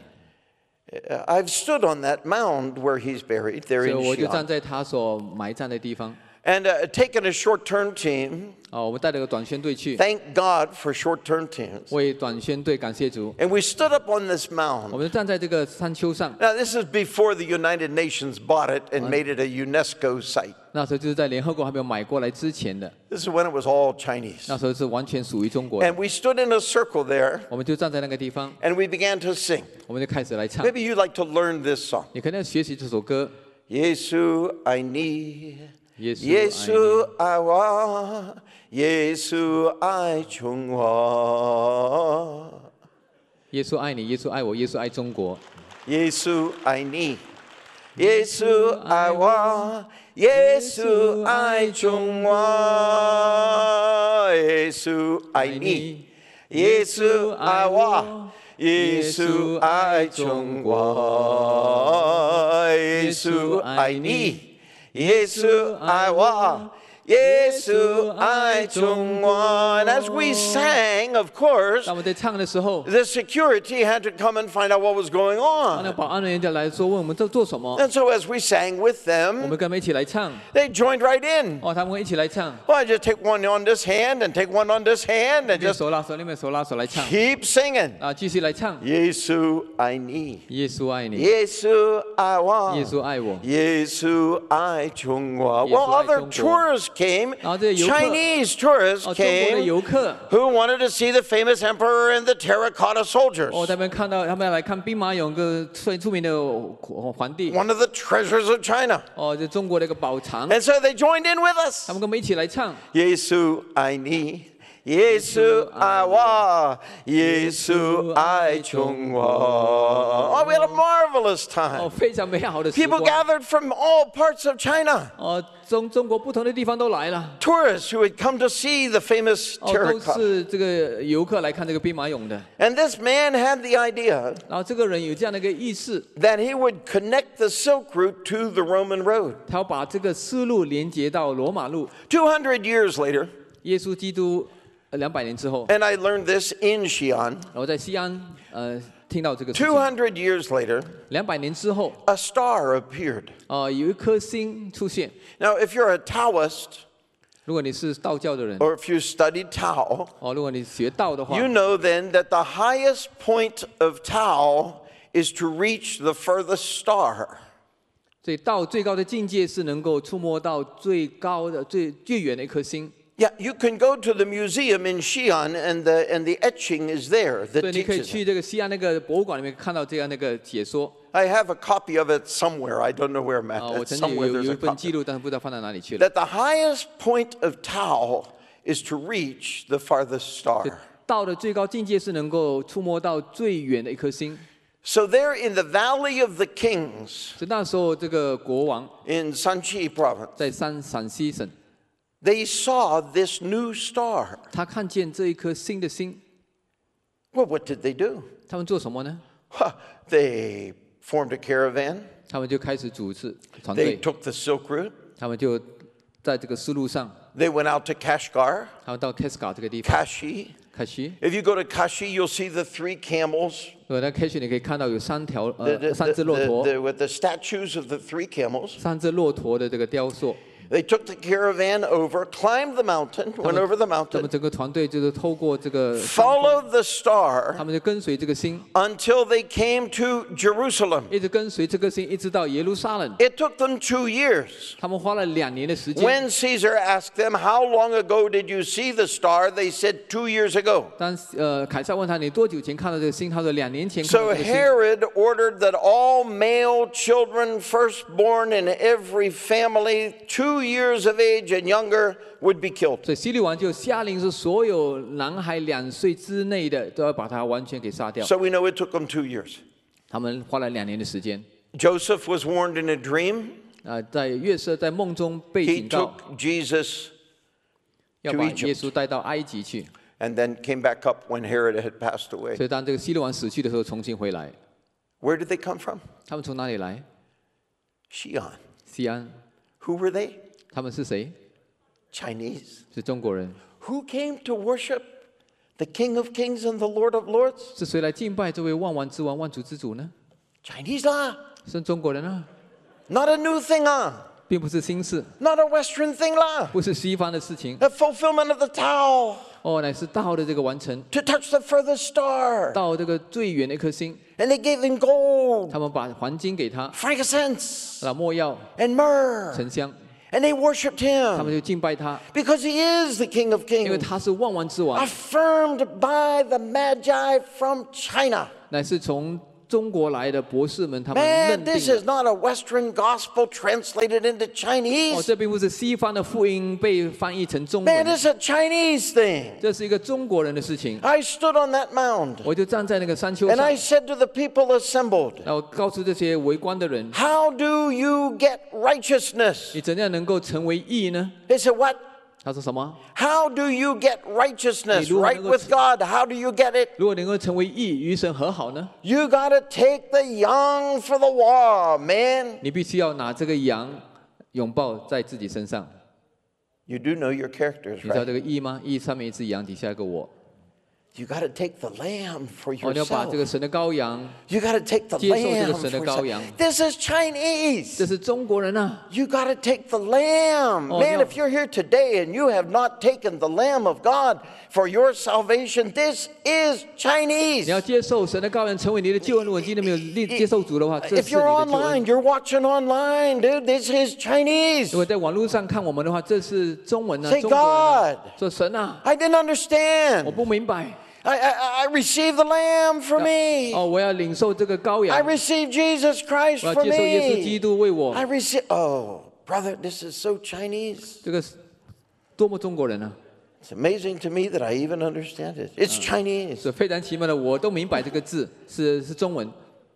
I've stood on that mound where he's buried 所 there 以 in 我就站 Xi'an, 在他所埋葬的地方。 and taken a short-term team. 我们带了个短宣队去， Thank God for short-term teams. 为短宣队感谢主。 And we stood up on this 我 mound. 们就站在这个山丘上， Now, this is before the United Nations bought it and made it a UNESCO site. 那时候就是在联合国还没有买过来之前的， This is when it was all Chinese. 那时候是完全属于中国的。 And we stood in a circle there, 我们就站在那个地方， and we began to sing. 我们就开始来唱。 Maybe you'd like to learn this song. 你可能要学习这首歌。 Yesu I need, 耶稣 Yesu I want, Yesu I chung wa. 耶稣爱你，耶稣爱我，耶稣爱中国。 Yesu I need, Yesu I want, Yesu I chung wa. Yesu I need, Yesu I want, Yesu I chung wa. Yesu I need, Yesu I want, Yesu I chung wa. And as we sang, of course, 当我们在唱的时候， the security had to come and find out what was going 那 on. 保安人员就来说问我们在做什么， And so as we sang with 我 them, 们跟他们一起来唱。 they joined right in. 他们会一起来唱， Well, I just take one on this hand and take one on this hand 一 and 边 just 手拉手，另外手拉手来唱。 keep singing. 继续来唱。 Yesu I need, 耶稣爱你， Yesu I 耶 want, 稣爱我。 Yesu I chung wa. 耶稣 Well, 爱 other 中国。 tourists came, 然后这些游客， Chinese tourists 中国的 came 游客， who wanted to see the famous emperor and the terracotta soldiers, 他们看到他们要来看兵马俑，个最出名的皇帝， one of the treasures of China. 这中国的一个宝藏， And so they joined in with us. 他们跟我们一起来唱。 Yesu I need, Yesu I want, Yesu I chung wa. Oh, we had a marvelous time. 非常美好的时 People 光。 gathered from all parts of China. 中国不同的地方都来了， Tourists who had come to see the famous 都 terracotta. 是这个游客来看这个兵马俑的。 And this man had the idea 然后这个人有这样的一个意识， that he would connect the Silk Route to the Roman road. 他要把这个丝路连接到罗马路。 200 years later, 耶稣基督200年之后， and I learned this in Xi'an, 然后在西安听到这个事情。 200 years later, 200年之后， a star appeared. 有一颗星出现。 Now, if you're a Taoist, 如果你是道教的人， or if you studied Tao, 如果你学道的话， you know then that the highest point of Tao is to reach the furthest star. 所以道最高的境界是能够触摸到最高的、最远的一颗星。 Yeah, you can go to the museum in Xi'an and the etching is there 所 that 以你可以 teaches 去 it. 这个西安那个博物馆里面看到这样那个解说。 I have a copy of it somewhere. I don't know where I'm at. 我 It's 曾经 somewhere 有 there's 一 a 份记 copy. 录，但是不知道放到哪里去了。 That the highest point of Tao is to reach the farthest star. 道的最高境界是能够触摸到最远的一颗星。 So there in the Valley of the Kings 所以那时候这个国王 in Shanxi province, 在陕西省， they saw this new star. 他看见这一颗新的星， Well, what did they do? 他们做什么呢？ They formed a caravan. 他们就开始组织团 They 队， took the Silk Route. 他们就在这个丝路上， They went out to Kashgar, 他们到 Kashgar 这个地方， Kashi. 卡西。 If you go to Kashi, you'll see the 3 camels. 那 Kashi 你可以看到有三条 The- 三只骆驼， with the statues of the 3 camels. 三只骆驼的这个雕塑。 They took the caravan over, climbed the mountain, went over the 他们 mountain, 整个团队就是透过这个山峰， followed the star 他们就跟随这个星， until they came to Jerusalem. 一直跟随这个星，一直到耶路撒冷。 It took them 2 years. 他们花了2年的时间。 When Caesar asked them, How long ago did you see the star? They said 2 years ago. 当凯撒问他你多久前看到这个星，他说2年前看到 So 这个星。 Herod ordered that all male children, firstborn in every family, 2 years of age and younger, would be killed. 所以希律王就下令说，所有男孩2岁之内的都要把他完全给杀掉。 So we know it took them 2 years. 他们花了2年的时间。 Joseph was warned in a dream. 在约瑟在梦中被 He 警告， took Jesus 要 to 把 Egypt. 耶稣带到埃及去。 and then came back up when Herod had passed away. 所以当这个希律王死去的时候，重新回来。 Where did they come from? 他们从哪里来？ Xi'an. 西安。 Who were they? 他们是谁？ Chinese. 是中国人。 Who came to worship the King of Kings and the Lord of Lords? 是谁来敬拜这位万王之王、万主之主呢？ Chinese lah. 是中国人啊， Not a new thing ah. 并不是新事， Not a Western thing lah. 不是西方的事情。 The fulfillment of the Tao 哦，乃是道的这个完成， to touch the furthest star. 到这个最远的一颗星， And they gave him gold, 他们把黄金给他， frankincense, 没药、 and myrrh. 沉香， And they worshiped 他们 him 就敬拜他， because he is the King of 因为 Kings, 他是万王之王， affirmed by the Magi from China. 乃是从中国来的博士们，他们 Man, 认 this 定 is not a Western gospel translated into 哦， Chinese. 这并不是西方的福音被翻译成中 Man, 文， it's a Chinese thing. 这是一个中国人的事情。 I stood on that mound 我就站在那个山丘 and 上， I said to the people assembled, 然后告诉这些围观的人， How do you get righteousness? 你怎样能够成为义呢？ They said, What? 他说什么？ How do you get righteousness? 你如何 Right 能够 with God. How do you get it? 如果能够成为义，与神和好呢？ You got to take the young for the war, man. 你必须要拿这个羊拥抱在自己身上。 You do know your characters, 你知道 right? 这个义吗？义上面一只羊，底下一个我。 You got to take the lamb for 哦，你要把 yourself. 这个神的羔羊， You got to take the 接受这个 lamb 神的 for 羔 yourself. 羊。 This is Chinese. 这是中国人啊！ You got to take the lamb. Oh, Man, no. if you're here today and you have not taken the lamb of God for your salvation, this is 你 Chinese. 要接受神的羔羊成为你的救恩。如果你今天没有接受主的话，这是 If 你 you're 的救 online, 恩。 you're watching online, dude, this is Chinese. 如果在网络上看我们的话，这是中文啊， Say 中国人啊 God. 说神啊， I didn't 我 understand. 不明白。 I received the lamb for me. 哦，我要领受这个羔 I 羊， received Jesus Christ 我要 for 接受耶稣基 me. 督为我。 I received, oh, brother, this is so Chinese. 这个是多么中国人啊！ It's amazing to me that I even understand it. It's Chinese. 是非常奇妙的，我都明白这个字是中文。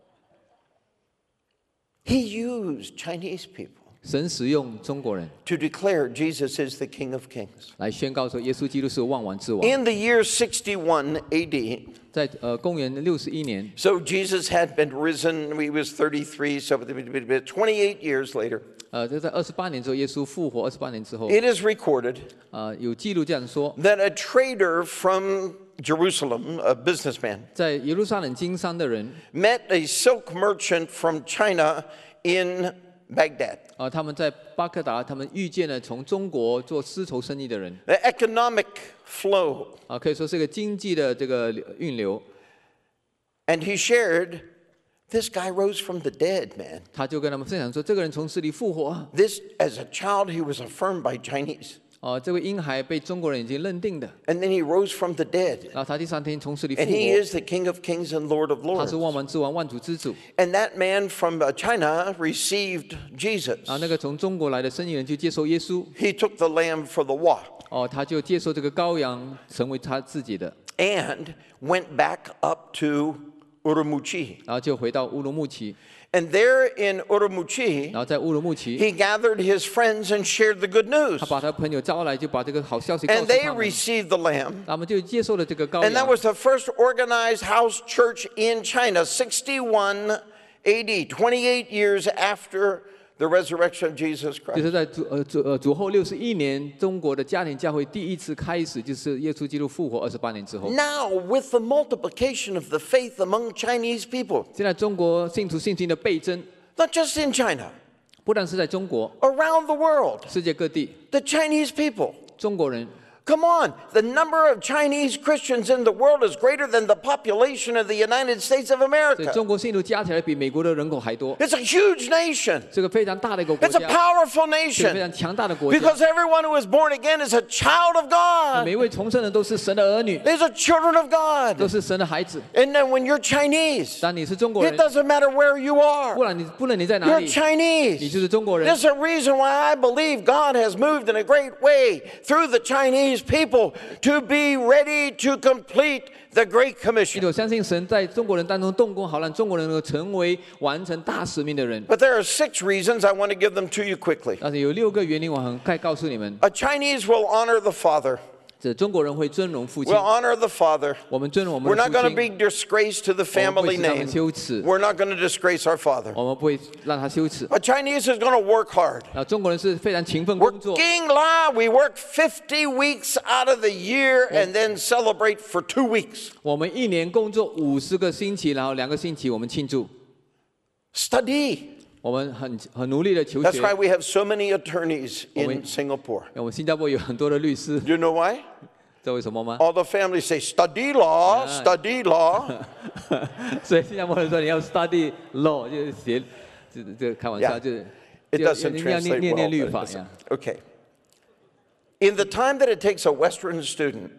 He used Chinese people 神使用中国人 to declare Jesus is the King of Kings. 来宣告说，耶稣基督是万王之王。 In the year 61 AD, 在公元61年， so Jesus had been risen. He was 33, so 28 years later. 这在28年之后，耶稣复活28年之后， It is recorded 有记录这样说， that a trader from Jerusalem, a businessman, 在耶路撒冷经商的人， met a silk merchant from China in Baghdad. 他们在巴格达，他们遇见了从中国做丝绸生意的人， The economic flow. 可以说是一个经济的这个运流。 And he shared, this guy rose from the dead, man. 他就跟他们分享说，这个人从死里复活。 This, as a child, he was affirmed by Chinese. 这位婴孩被中国人已经认定的， And then he rose from the dead. 然后他第3天从死里复 And he 活， is the King of Kings and Lord of 他 Lords. 是万王之王、万主之主。 And that man from China received Jesus. 那个从中国来的生意人就接受耶稣， He took the lamb for the wa 他就接受这个羔羊成为他自己的， and went back up to Urumqi. 然后就回到乌鲁木齐， And there in Urumqi, 然后在乌鲁木齐， he gathered his friends and shared the good news. 他把他朋友招来，就把这个好消息告诉 And they 他们， received the Lamb. 他们就接受了这个羔 And that 羊。 was the first organized house church in China, 61 AD, 28 years after the resurrection of Jesus 就 Christ. 是在主后61年，中国的家庭教会第一次开始，就是耶稣基督复活28年之后。 Now, with the multiplication of the faith among Chinese people, 现在中国信徒信心的倍增， not just in China, 不但是在中国， around the world, 世界各地， the Chinese people. 中国人， Come on, the number of Chinese Christians in the world is greater than the population of the United States of 所以 America. 中国信徒加起来比美国的人口还多， It's a huge nation. 是个非常大的一个国 It's a 家， powerful 是个非 nation. 常强大的国家。 Because everyone who is born again is a child of God. 每一位重生人都是神的儿女， These are children of 都 God. 是神的孩子。 And then when you're Chinese, 当你是中国 it 人， doesn't matter where you 不 are. 然不论你在哪 You're 里，你 Chinese. 就是中国人。 There's a reason why I believe God has moved in a great way through the Chinese people to be ready to complete the Great 因为 Commission. 我相信神在中国人当中动工，好让中国人能够成为完成大使命的人。 But there are 6 reasons. I want to give them to you quickly. 但是有6个原因，我很快告诉你们。 A Chinese will honor the father. 这中国人会尊荣父亲 We'll，honor the father. 我们尊荣我们 We're 的 not 父 going to be 亲， disgraced to the 我们不会 family 使他们 name. 羞耻， We're not going to disgrace our father. 我们不会让他羞耻。 A Chinese is going to work hard. 中国人是非常勤奋工作， Working la, we work 50 weeks out of the year and then celebrate for 2 weeks. 我们一年工作50个星期，然后2个星期我们庆祝。 Study. 我们很努力的求 That's 学。 why we have so many attorneys in we- Singapore. 我们新加坡有很多的律师， Do you know why? 知道为什么吗？ All the families say, study law, study law. 所以新加坡人说你要 study law，就是学，这开玩笑， Yeah. 就是 It 要 doesn't 念 translate 念 well. 律 but 法 it's- 呀。 Okay. In the time that it takes a Western student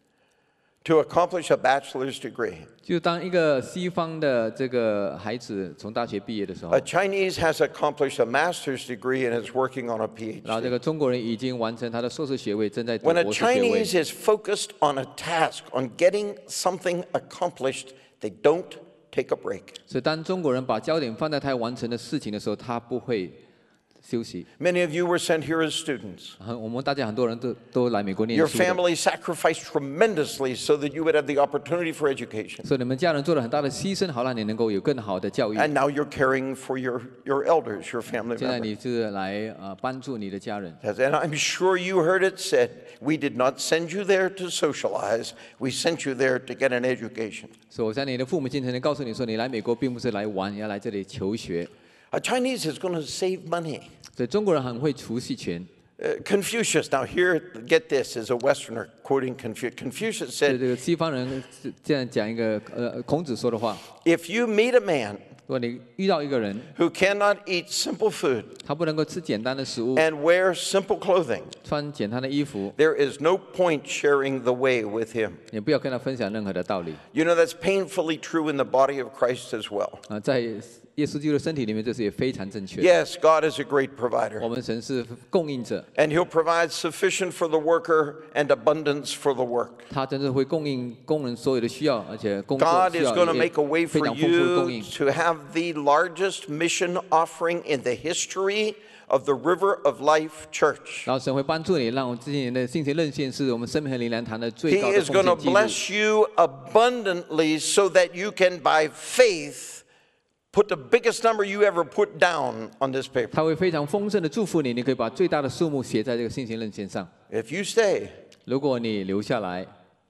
to accomplish a bachelor's degree, 就当一个西方的这个孩子从大学毕业的时候 a，Chinese has accomplished a master's degree and is working on a 然后这 PhD. 个中国人已经完成他的硕士学位，正在读 When a 博士学位。 Chinese is focused on a task, on getting something accomplished, they don't take a break. 所以当中国人把焦点放在他要完成的事情的时候，他不会休息。 Many of you were sent here as students. 我们大家很多人都来美国念 Your 书的， family sacrificed tremendously so that you would have the opportunity for education. 所以你们家人做了很大的牺牲，好让你能够有更好的教育。 And now you're caring for your elders, your family 现在 members. 你是来帮助你的家人。 And I'm sure you heard it said, we did not send you there to socialize, we sent you there to get an education. 所以我相信你的父母亲曾经告诉你说，你来美国并不是来玩，你要来这里求学。 A Chinese is going to save money. 所以中国人很会储蓄钱。 Confucius, now here, get this, as a Westerner quoting Confucius. Confucius 所以 said, 这个西方人是这样讲一个孔子说的话： if you meet a man 如果你遇到一个人， who cannot eat simple food 他不能够吃简单的食物， and wear simple clothing, 穿简单的衣服， there is no point sharing the way with him. 也不要跟他分享任何的道理。 You know, that's painfully true in the body of Christ as well. 在耶稣基督的身体里面，这是也非常正确。 Yes, God is a great provider, 我们神是供应者， and He'll provide sufficient for the worker and abundance for the work. 他真正会供应工人所有的需要，而且工作 God 需 is 要 going to 也 make a way 非 for 常丰富的供 you 应。 to have the largest mission offering in the history of the River of Life Church. 然后神会帮助你，让我今年的信息任线是我们生命和灵粮堂的最 He 高的 is 奉 going to 献记录。 bless you abundantly so that you can, by faith, put the biggest number you ever put down on this paper. 他会非常丰盛的祝福你，你可以把最大的数目写在这个信息任线上。 If you stay, 如果你留下来，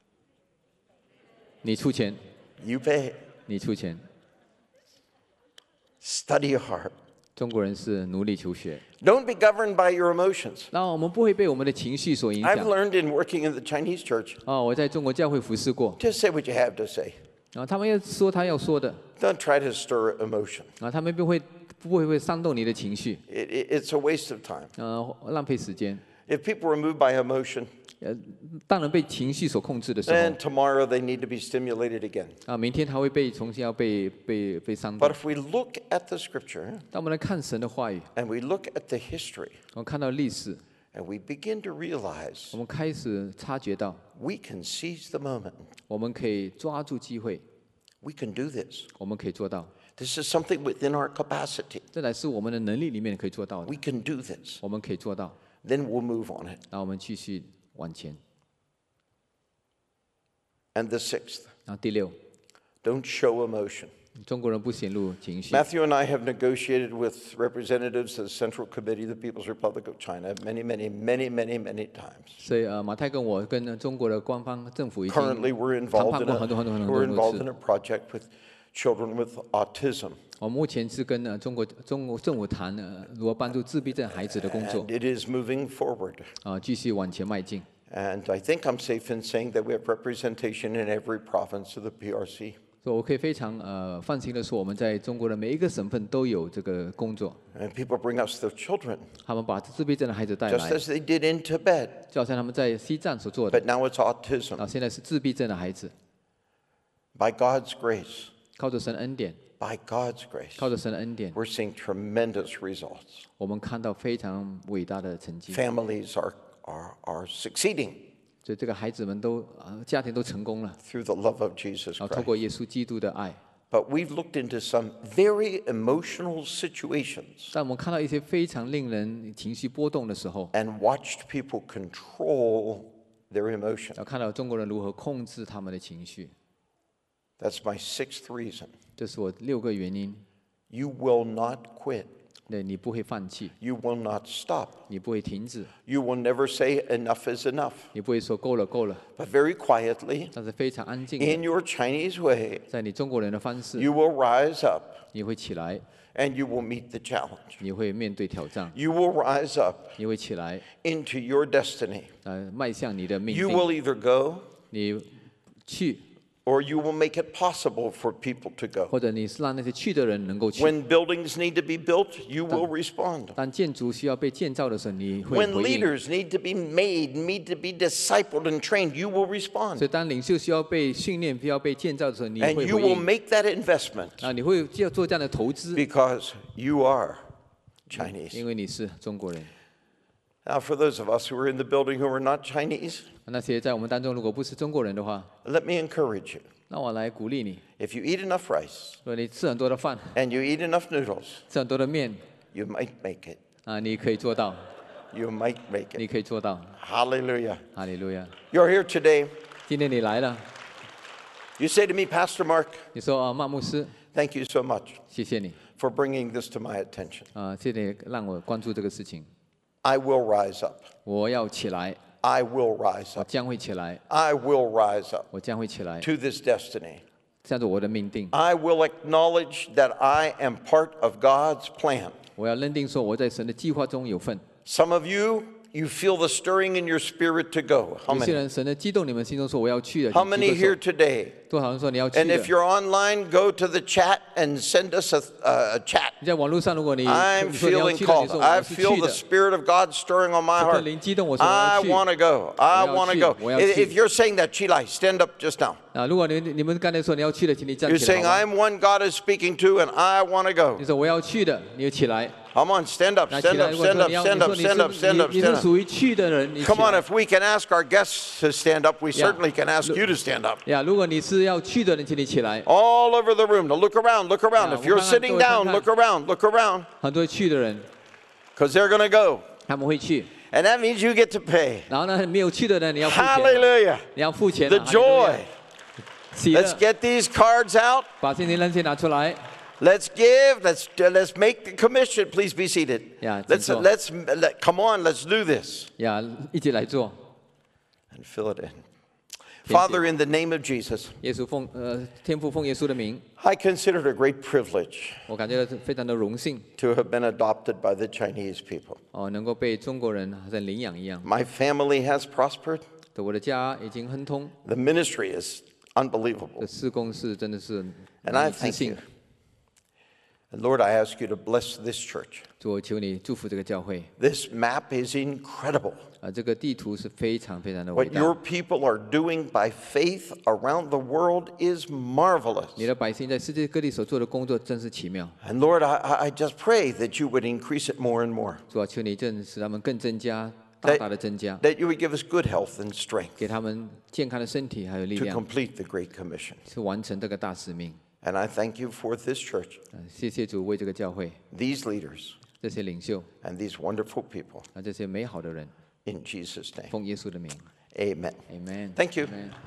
你出钱， you pay. 你出钱。 Study hard. 中国人是努力求学， Don't be governed by your emotions. 然后我们不会被我们的情绪所影 I've 响。 learned in working in the Chinese church, 我在中国教会服侍过， just say what you have to say. 然后他们要说他要说的， Don't try to stir emotion. 然后他们不会煽动你的情绪， It's a waste of time. 浪费时间。 If people are moved by emotion, 当人被情绪所控制的时候， then tomorrow they need to be stimulated again. 明天他会重新要被煽 But 动。 if we look at the scripture 当我们来看神的话语， and we look at the history 我们看到历史， and we begin to realize 我们开始察觉到， we can seize the moment 我们可以抓住机会， We can do this. 我们可以做到。 This is something within our capacity. 这乃是我们的能力里面可以做到的 We，can do this. 我们可以做到。 Then we'll move on it. 然后我们继续往前。 And the sixth, 然后第6， don't show emotion. 中国人不显露情绪。 Matthew and I have negotiated with representatives of the Central Committee of the People's Republic of China many times. 所以马太跟我跟中国的官方政府已经 Currently, we're 谈 involved 判 in 过很多 we're involved 次 in。a project with children with autism, 我目前是跟中国政府谈如何帮助自闭症孩子的工作 and it is moving forward. 继续往前迈进。 And I think I'm safe in saying that we have representation in every province of the PRC. 所以我可以非常放心的说，我们在中国的每一个省份都有这个工作。 And people bring us their children, 他们把自闭症的孩子带 just 来， as they did in Tibet, 就好像他们在西藏所做的。 but now it's autism. 现在是自闭症的孩子， By God's grace, 靠着神的恩典， by God's grace, 靠着神的恩典， we're seeing tremendous results. 我们看到非常伟大的成绩。 Families are succeeding 所以这个孩子们都家庭都成功了， through the love of Jesus 然后透 Christ. 过耶稣基督的爱。 But we've looked into some very emotional situations 但我们看到一些非常令人情绪波动的时候， and watched people control their emotion. 要看到中国人如何控制他们的情绪。 That's my sixth reason. 这是我6个原因。 You will not quit. 对，你不会放弃， You will not stop. 你不会停止， You will never say enough is enough. 你不会说够了够了， But very quietly, 但是非常安静的， in your Chinese way, 在你中国人的方式， you will rise up 你会起来， and you will meet the challenge. 你会面对挑战， You will rise up 你会起来， into your destiny. 迈向你的命 You 定。 will either go 你去， or you will make it possible for people to go. 或者你是让那些去的人能够去。 When buildings need to be built, you will respond. 当建筑需要被建造的时候，你会 When 回应。 leaders need to be made, need to be discipled and trained, you will 所 respond. 以当领袖需要被训练、需要被建造的时候，你 And 会 you 回 will 应。 make that investment 你会要做这样的投资， because you are Chinese. 因为你是中国人。 Now, for those of us who are in the building who are not Chinese, 那些在我们当中如果不是中国人的话， let me encourage you. 那我来鼓励你： If you eat enough rice 如果你吃很多的饭， and you eat enough noodles, 吃很多的面 you might make it. 你可以做到， You might make 你 it. 可以做到。 Hallelujah. 哈利路亚！ You're here today. 今天你来了， You say to me, Pastor Mark, 你说马牧师， thank you so much 谢谢你 for bringing this to my attention. 谢谢你让我关注这个事情。 I will rise up. 我要起来， I will rise 我 up. 将会起来， I will rise up 我将会起来， to this destiny. 向着我的命定。 I will acknowledge that I am part of God's plan. 我要认定说我在神的计划中有份。 Some of you, you feel the stirring in your spirit to go. How 有些 many? 人神的激动你们心中说我要去的， How 请 many 举个 here 手 today? 多少人说你要去 And 的 if？you're online, go to the chat and send us a chat. 你在网络上，如果你 I'm 说你要 feeling 去的，你 called. 说我 I 要是 feel 去 the 的， Spirit of God stirring on my 这个 heart. 灵激动我说我 I 要去。 want to go. I 我要 want to 去， go. 我要去。 If you're saying that, Chilai, stand up just now. 如果你们刚才说你要去的，请你站 You're 起来 saying, 好吗。 I'm one God is speaking to, and I want to go. 你说我要去的，你就起来。 Come on, stand up, 那起 stand 来， up, 如果 stand 说 up, 你要， stand 你 up, 说你 stand up, stand up, 是 stand up. 属于去的人，你起 Come on, 来。 if we can ask our guests to stand up, we certainly can ask you to stand up. 呀，如果你是要去的人，请你起来。 All over the room. Now look around, look around. Yeah, If you're 我看看， sitting 各位看 down, 看。 look around, look around. 很多去的人， Because they're going to go. 他们会去， And that means you get to pay. 然后呢，没有去的人，你要付钱， Hallelujah. 你要付钱 The 啊。哈利路亚 joy. 喜乐 Let's get these cards out. 把这些人先拿出来。 Let's give. Let's make the commission. Please be seated. Yeah, Let's 请坐。 come on. Let's do this 呀，一起来做。 and fill it in. 谢谢。 Father, in the name of Jesus, 耶稣天父奉耶稣的名， I consider it a great privilege 我感觉非常的荣幸 to have been adopted by the Chinese people. 能够被中国人好像领养一样。 My family has prospered. 我的家已经亨通， The ministry is unbelievable. 这事工是真的是 And I 难以置 thank 信 you.。And Lord, I ask you to bless this church. 主，我求你祝福这个教会。 This map is incredible. 这个地图是非常非常的伟 What 大。 your people are doing by faith around the world is marvelous. 你的百姓在世界各地所做的工作真是奇妙。 And Lord, I just pray that you would increase it more and more. 主啊，求你正使他们更增加大大的增加， that you would give us good health and strength 给他们健康的身体还有力 to 量， complete the Great Commission. 去完成这个大使命。 And I thank you for this church, 谢谢主为这个教会、 these leaders, 这些领袖、 and these wonderful people. 这些美好的人， In Jesus' name, 奉耶稣的名 amen. ，Amen。 Thank you. Amen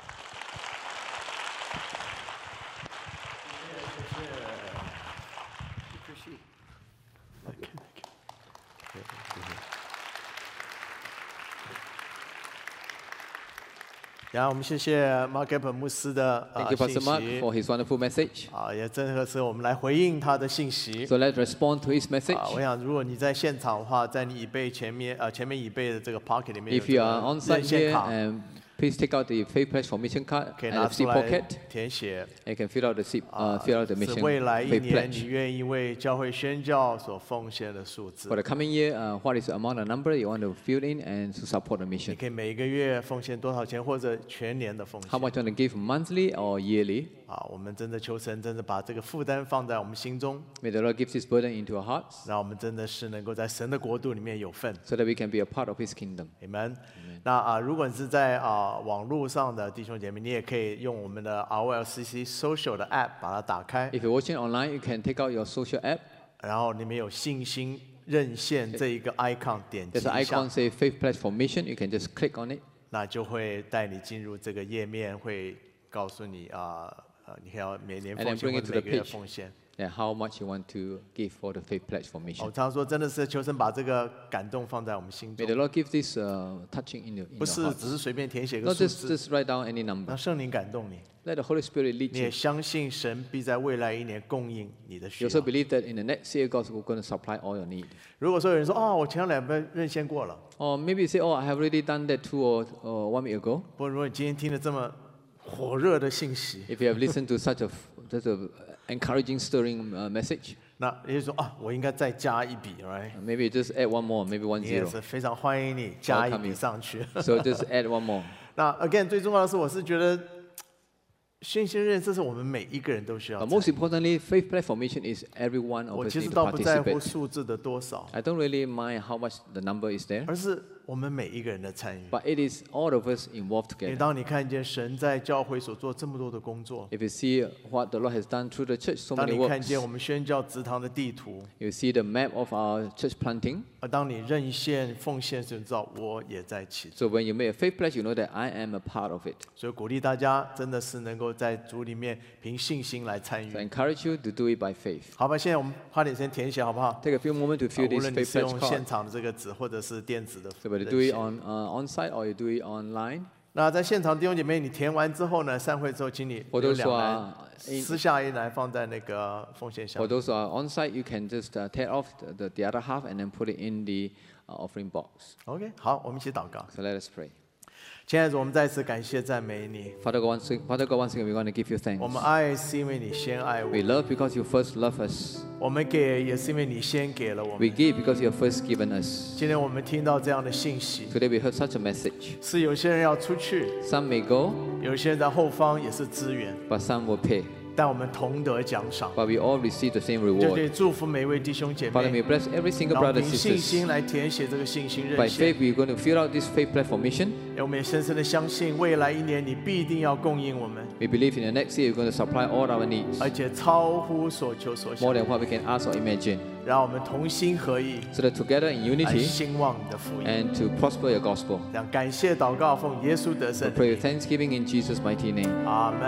然后我们谢谢 Mark Gapper 牧师的 Thank you, 信 Pastor Mark, 息 for his wonderful message. 也正合适我们来回应他的信息。 So let's respond to his message. 我想，如果你在现场的话，在你椅背前面椅背的这个 pocket 里面有 If 这 you 个 are on 热 site 线 here, 卡， please take out the faith pledge formation card 可以 and 拿 the 出 seat 来 pocket. 填写。 And you can fill out the fill out the 是 mission 未来一 faith 年你 pledge. 愿意为教会宣教所奉献的数字 For。the coming year, what is the amount of number you want to fill in and to support the 你 mission? 可以每一个月奉献多少钱，或者全年的奉 How 献。 much you want to give monthly or yearly? 我们真的求神，真的把这个负担放在我们心中， May the Lord give this burden into our hearts 让我们真的是能够在神的国度里面有份。 so that we can be a part of His kingdom. Amen。那如果你是在网络上的弟兄姐妹，你也可以用我们的 RLCC Social 的 App 把它打开， If you're watching online, you can take out your social app. 然后里面有信心任线这一个 icon 点击 There's an 一下 icon say faith pledge formation. You can just click on it. 那就会带你进入这个页面，会告诉你你要每年 And 奉 then 献 bring 或 it 者 to 每 the 个月 page. 奉献。 And how much you want to give for the faith pledge 我 formation. 常说，真的是求神把这个感动放在我们心 May 中 the，Lord give this touching in your 不是 heart. 只是随便填写个 Not 数 just 字， just write down any number. 让圣灵感动你， Let the Holy Spirit lead 你也 you. 相信神必在未来一年供应你的需 You also 要。 believe that in the next year, God's going to supply all your need. 如果说有人说我前两个任献过了， Or maybe you say, oh, I have already done that 2 or 1 week ago. 不过如果你今天听了这么火热的信息， If you have listened to such a encouraging, stirring message, 那也就是说我应该再加一笔，right？ maybe just add 1 more, maybe 1 你也 0. 是非常欢迎你加一笔上去。 So just add 1 more. 那 again 最重要的是，我是觉得信心认，这是我们每一个人都需要 But 参与。 most importantly, faith pledge formation is every one of 我 us 其 need 实 to 倒不在乎 participate. 数字的多少， I don't really mind how much the number is there, 而是我们每一个人的参与。 but it is all of us involved 因为 together. 当你看见神在教会所做这么多的工作， If you see what the Lord has done through the church, so 当 many 你看 works, 见我们宣教职堂的地图， you see the map of our church planting. 当你认献奉献时，你知道我也在其中。 So when you make a faith pledge, you know that I am a part of it. 所以鼓励大家，真的是能够在主里面凭信心来参 So I 与。 encourage you to do it by faith. 好吧，现在我们花点时间填写，好不好？ Take a few moments to fill 无 this 论你 faith 是 pledge 用 card. 现场的这个纸，或者是电子的 So whether 人 you do it 写 on site or you do it online. 那在现场弟兄姐妹，你填完之后呢，散会之后，请你 For 有 those 两 who 栏 are in- 撕下一栏放在那个奉献箱 For。those who are on site, you can just tear off the other half and then put it in the offering box. OK，好，我们一起祷告。 So let us pray. 亲爱的主，我们再次感谢赞美你。 Father God, once again, we want to give you 我们 thanks. 爱是因为你先爱我 We，love because you first love us. 我们给也是因为你先给了我 We 们。 give because you have first given us. 今天我们听到这样的信息， Today we heard such a message. 是有些人要出去， Some may go, 有些人在后方也是支援， but some will pay. 但我们同得奖赏。 But we all receive the same 就 reward. 对祝福每一位弟兄姐 Father, 妹 may，you bless every single 然后 brother 凭 and 信 sisters. 心来填写这个信心 By 认献。 faith, we're going to fill out this faith pledge formation. 我们也深深的相信，未来一年你必定要供应我们， We believe in the next year, you're going to supply all our needs, 而且超乎所求所想 more。than what we can ask or imagine. 让我们同心合意， So that together in 来 unity 兴旺你的福音。 and to prosper your gospel. 这样感谢祷告，奉耶稣得 We 胜。 pray with thanksgiving in Jesus' mighty name. 阿门。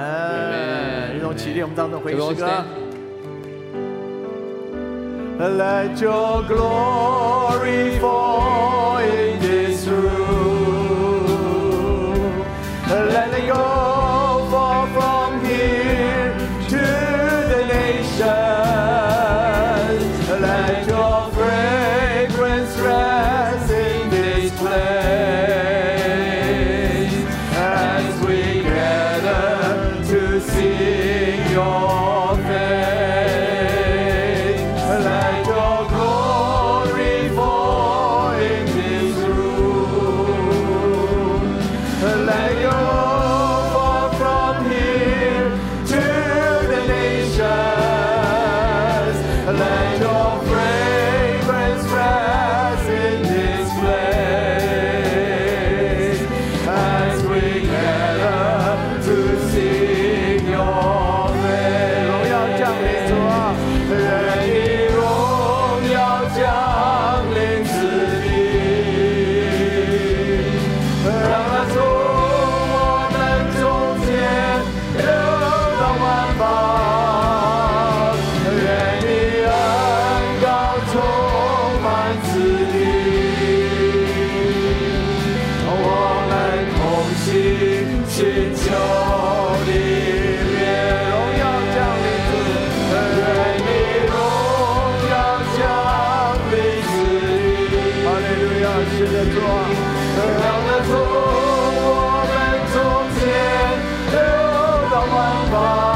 Amen 一同起立，我们当中回 So 应 we all 诗歌。 stand. Let your glory fall in this room. Let it go far from here to the nations. Let your fragrance rest in this place as we gather to sing your face. Let your glory fall 心寻求你面，荣耀降临主，愿你荣耀降临主。哈利路亚，是的主啊，让的主，我们从前流到万方。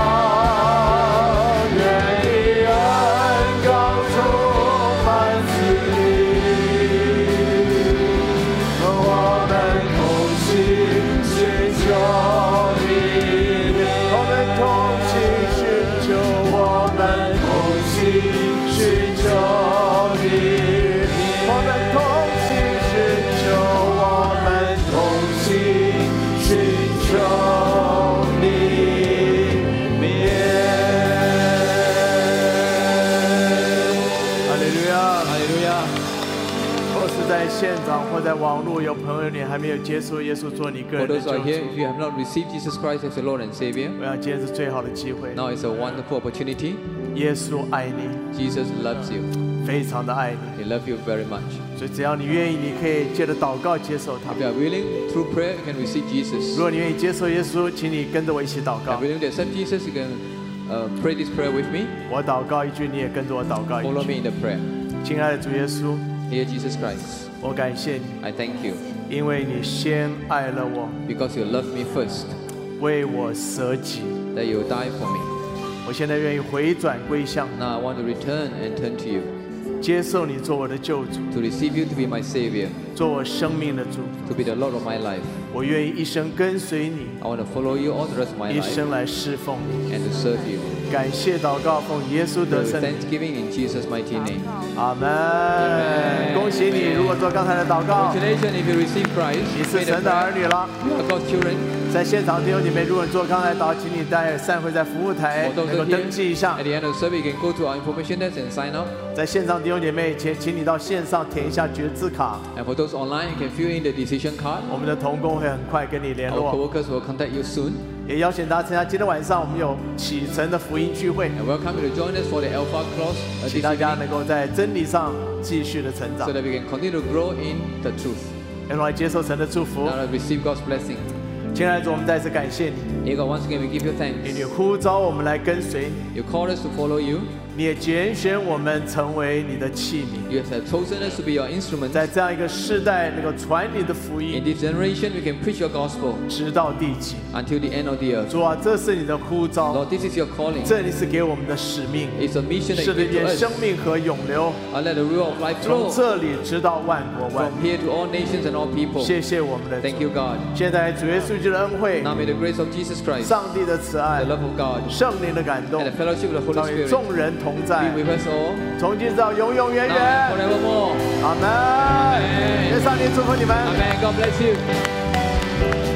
在现场或在网络有朋友，你还没有接受耶稣做你个 For 人的 those who 救 are here, 主， if you have not received Jesus Christ as your Lord and Savior, 我想今天是最好的机会。 now is a wonderful opportunity. 耶稣爱你， Jesus loves you. 非常的爱你， He loves you very much. 所以只要你愿意，你可以借着祷告接受他 If。you are willing, through prayer, you can receive Jesus. 如果你愿意接受耶稣，请你跟着我一起祷 If 告 you are。willing to accept Jesus, you can pray this prayer with me. 我祷告一句，你也跟着我祷告 Follow 一 me 句。 in the prayer. 亲爱的主耶稣， Dear Jesus Christ, 我感谢你， I thank you 因为你先爱了我， because you loved me first, 为我舍己。 that you died for me. 我现在愿意回转归向你， Now I want to return and turn to you, 接受你做我的救主， to receive you to be my Savior, 做我生命的主。 to be the Lord of my life. 我愿意一生跟随你， I want to follow you all the rest of my 一 life 生来侍奉你。 and to serve you. 感谢祷告，奉耶稣 With 得胜。 thanksgiving in Jesus' mighty name. 阿门。恭喜你！如果做刚才的祷告， Congratulations if you receive Christ. 你 Made 是 a 神的儿 prayer. 女了。 You are God's children. 在现场弟兄姐妹，如果你做刚才祷，请你在散会在服务台 For those 能够 here, 登记一下 at。the end of the service, you can go to our information desk and sign up. 在线上弟兄姐妹，请你到线上填一下决志卡， And for those online, you can fill in the decision card. 我们的同工会很快跟你联 Our 络。 co-workers will contact you soon. 也邀请大家参加今天晚上我们有启程的福音聚会， And welcome you to join us for the Alpha Cross 请 this 大家 evening, 能够在真理上继续的成长 so，that we can continue to grow in the truth. 让我们来接受神的祝福。 Now let's receive God's blessing. 亲爱的主，我们再次感谢你， Dear God, once again we give you 因 thanks. 你呼召我们来跟随你， You called us to follow you. 你也拣选我们成为你的器皿， You have chosen us to be your instruments. 在这样一个世代能够传你的福 In 音， this generation, we can preach your gospel 直到地极。 until the end of the earth. 主啊，这是你的呼召， Lord, this is your calling. 这里是给我们的使命， It's a mission that 是 you 的， give 愿 to us. 生命和永流 And let the rule of life 从 flow 这里直到万国万 from here to all nations and all people. 谢谢我们的主 Thank you, God. 现在主耶稣基督的恩惠、 Now may the grace of Jesus Christ, 上帝的慈爱 the、love of God, 圣灵的感动 and the fellowship of the 常 Holy 与 Spirit 众人同 be 在， with us all, 从今直到永永远 now 远 and。forevermore. 阿门。愿上帝祝福你们。 Amen. God bless you.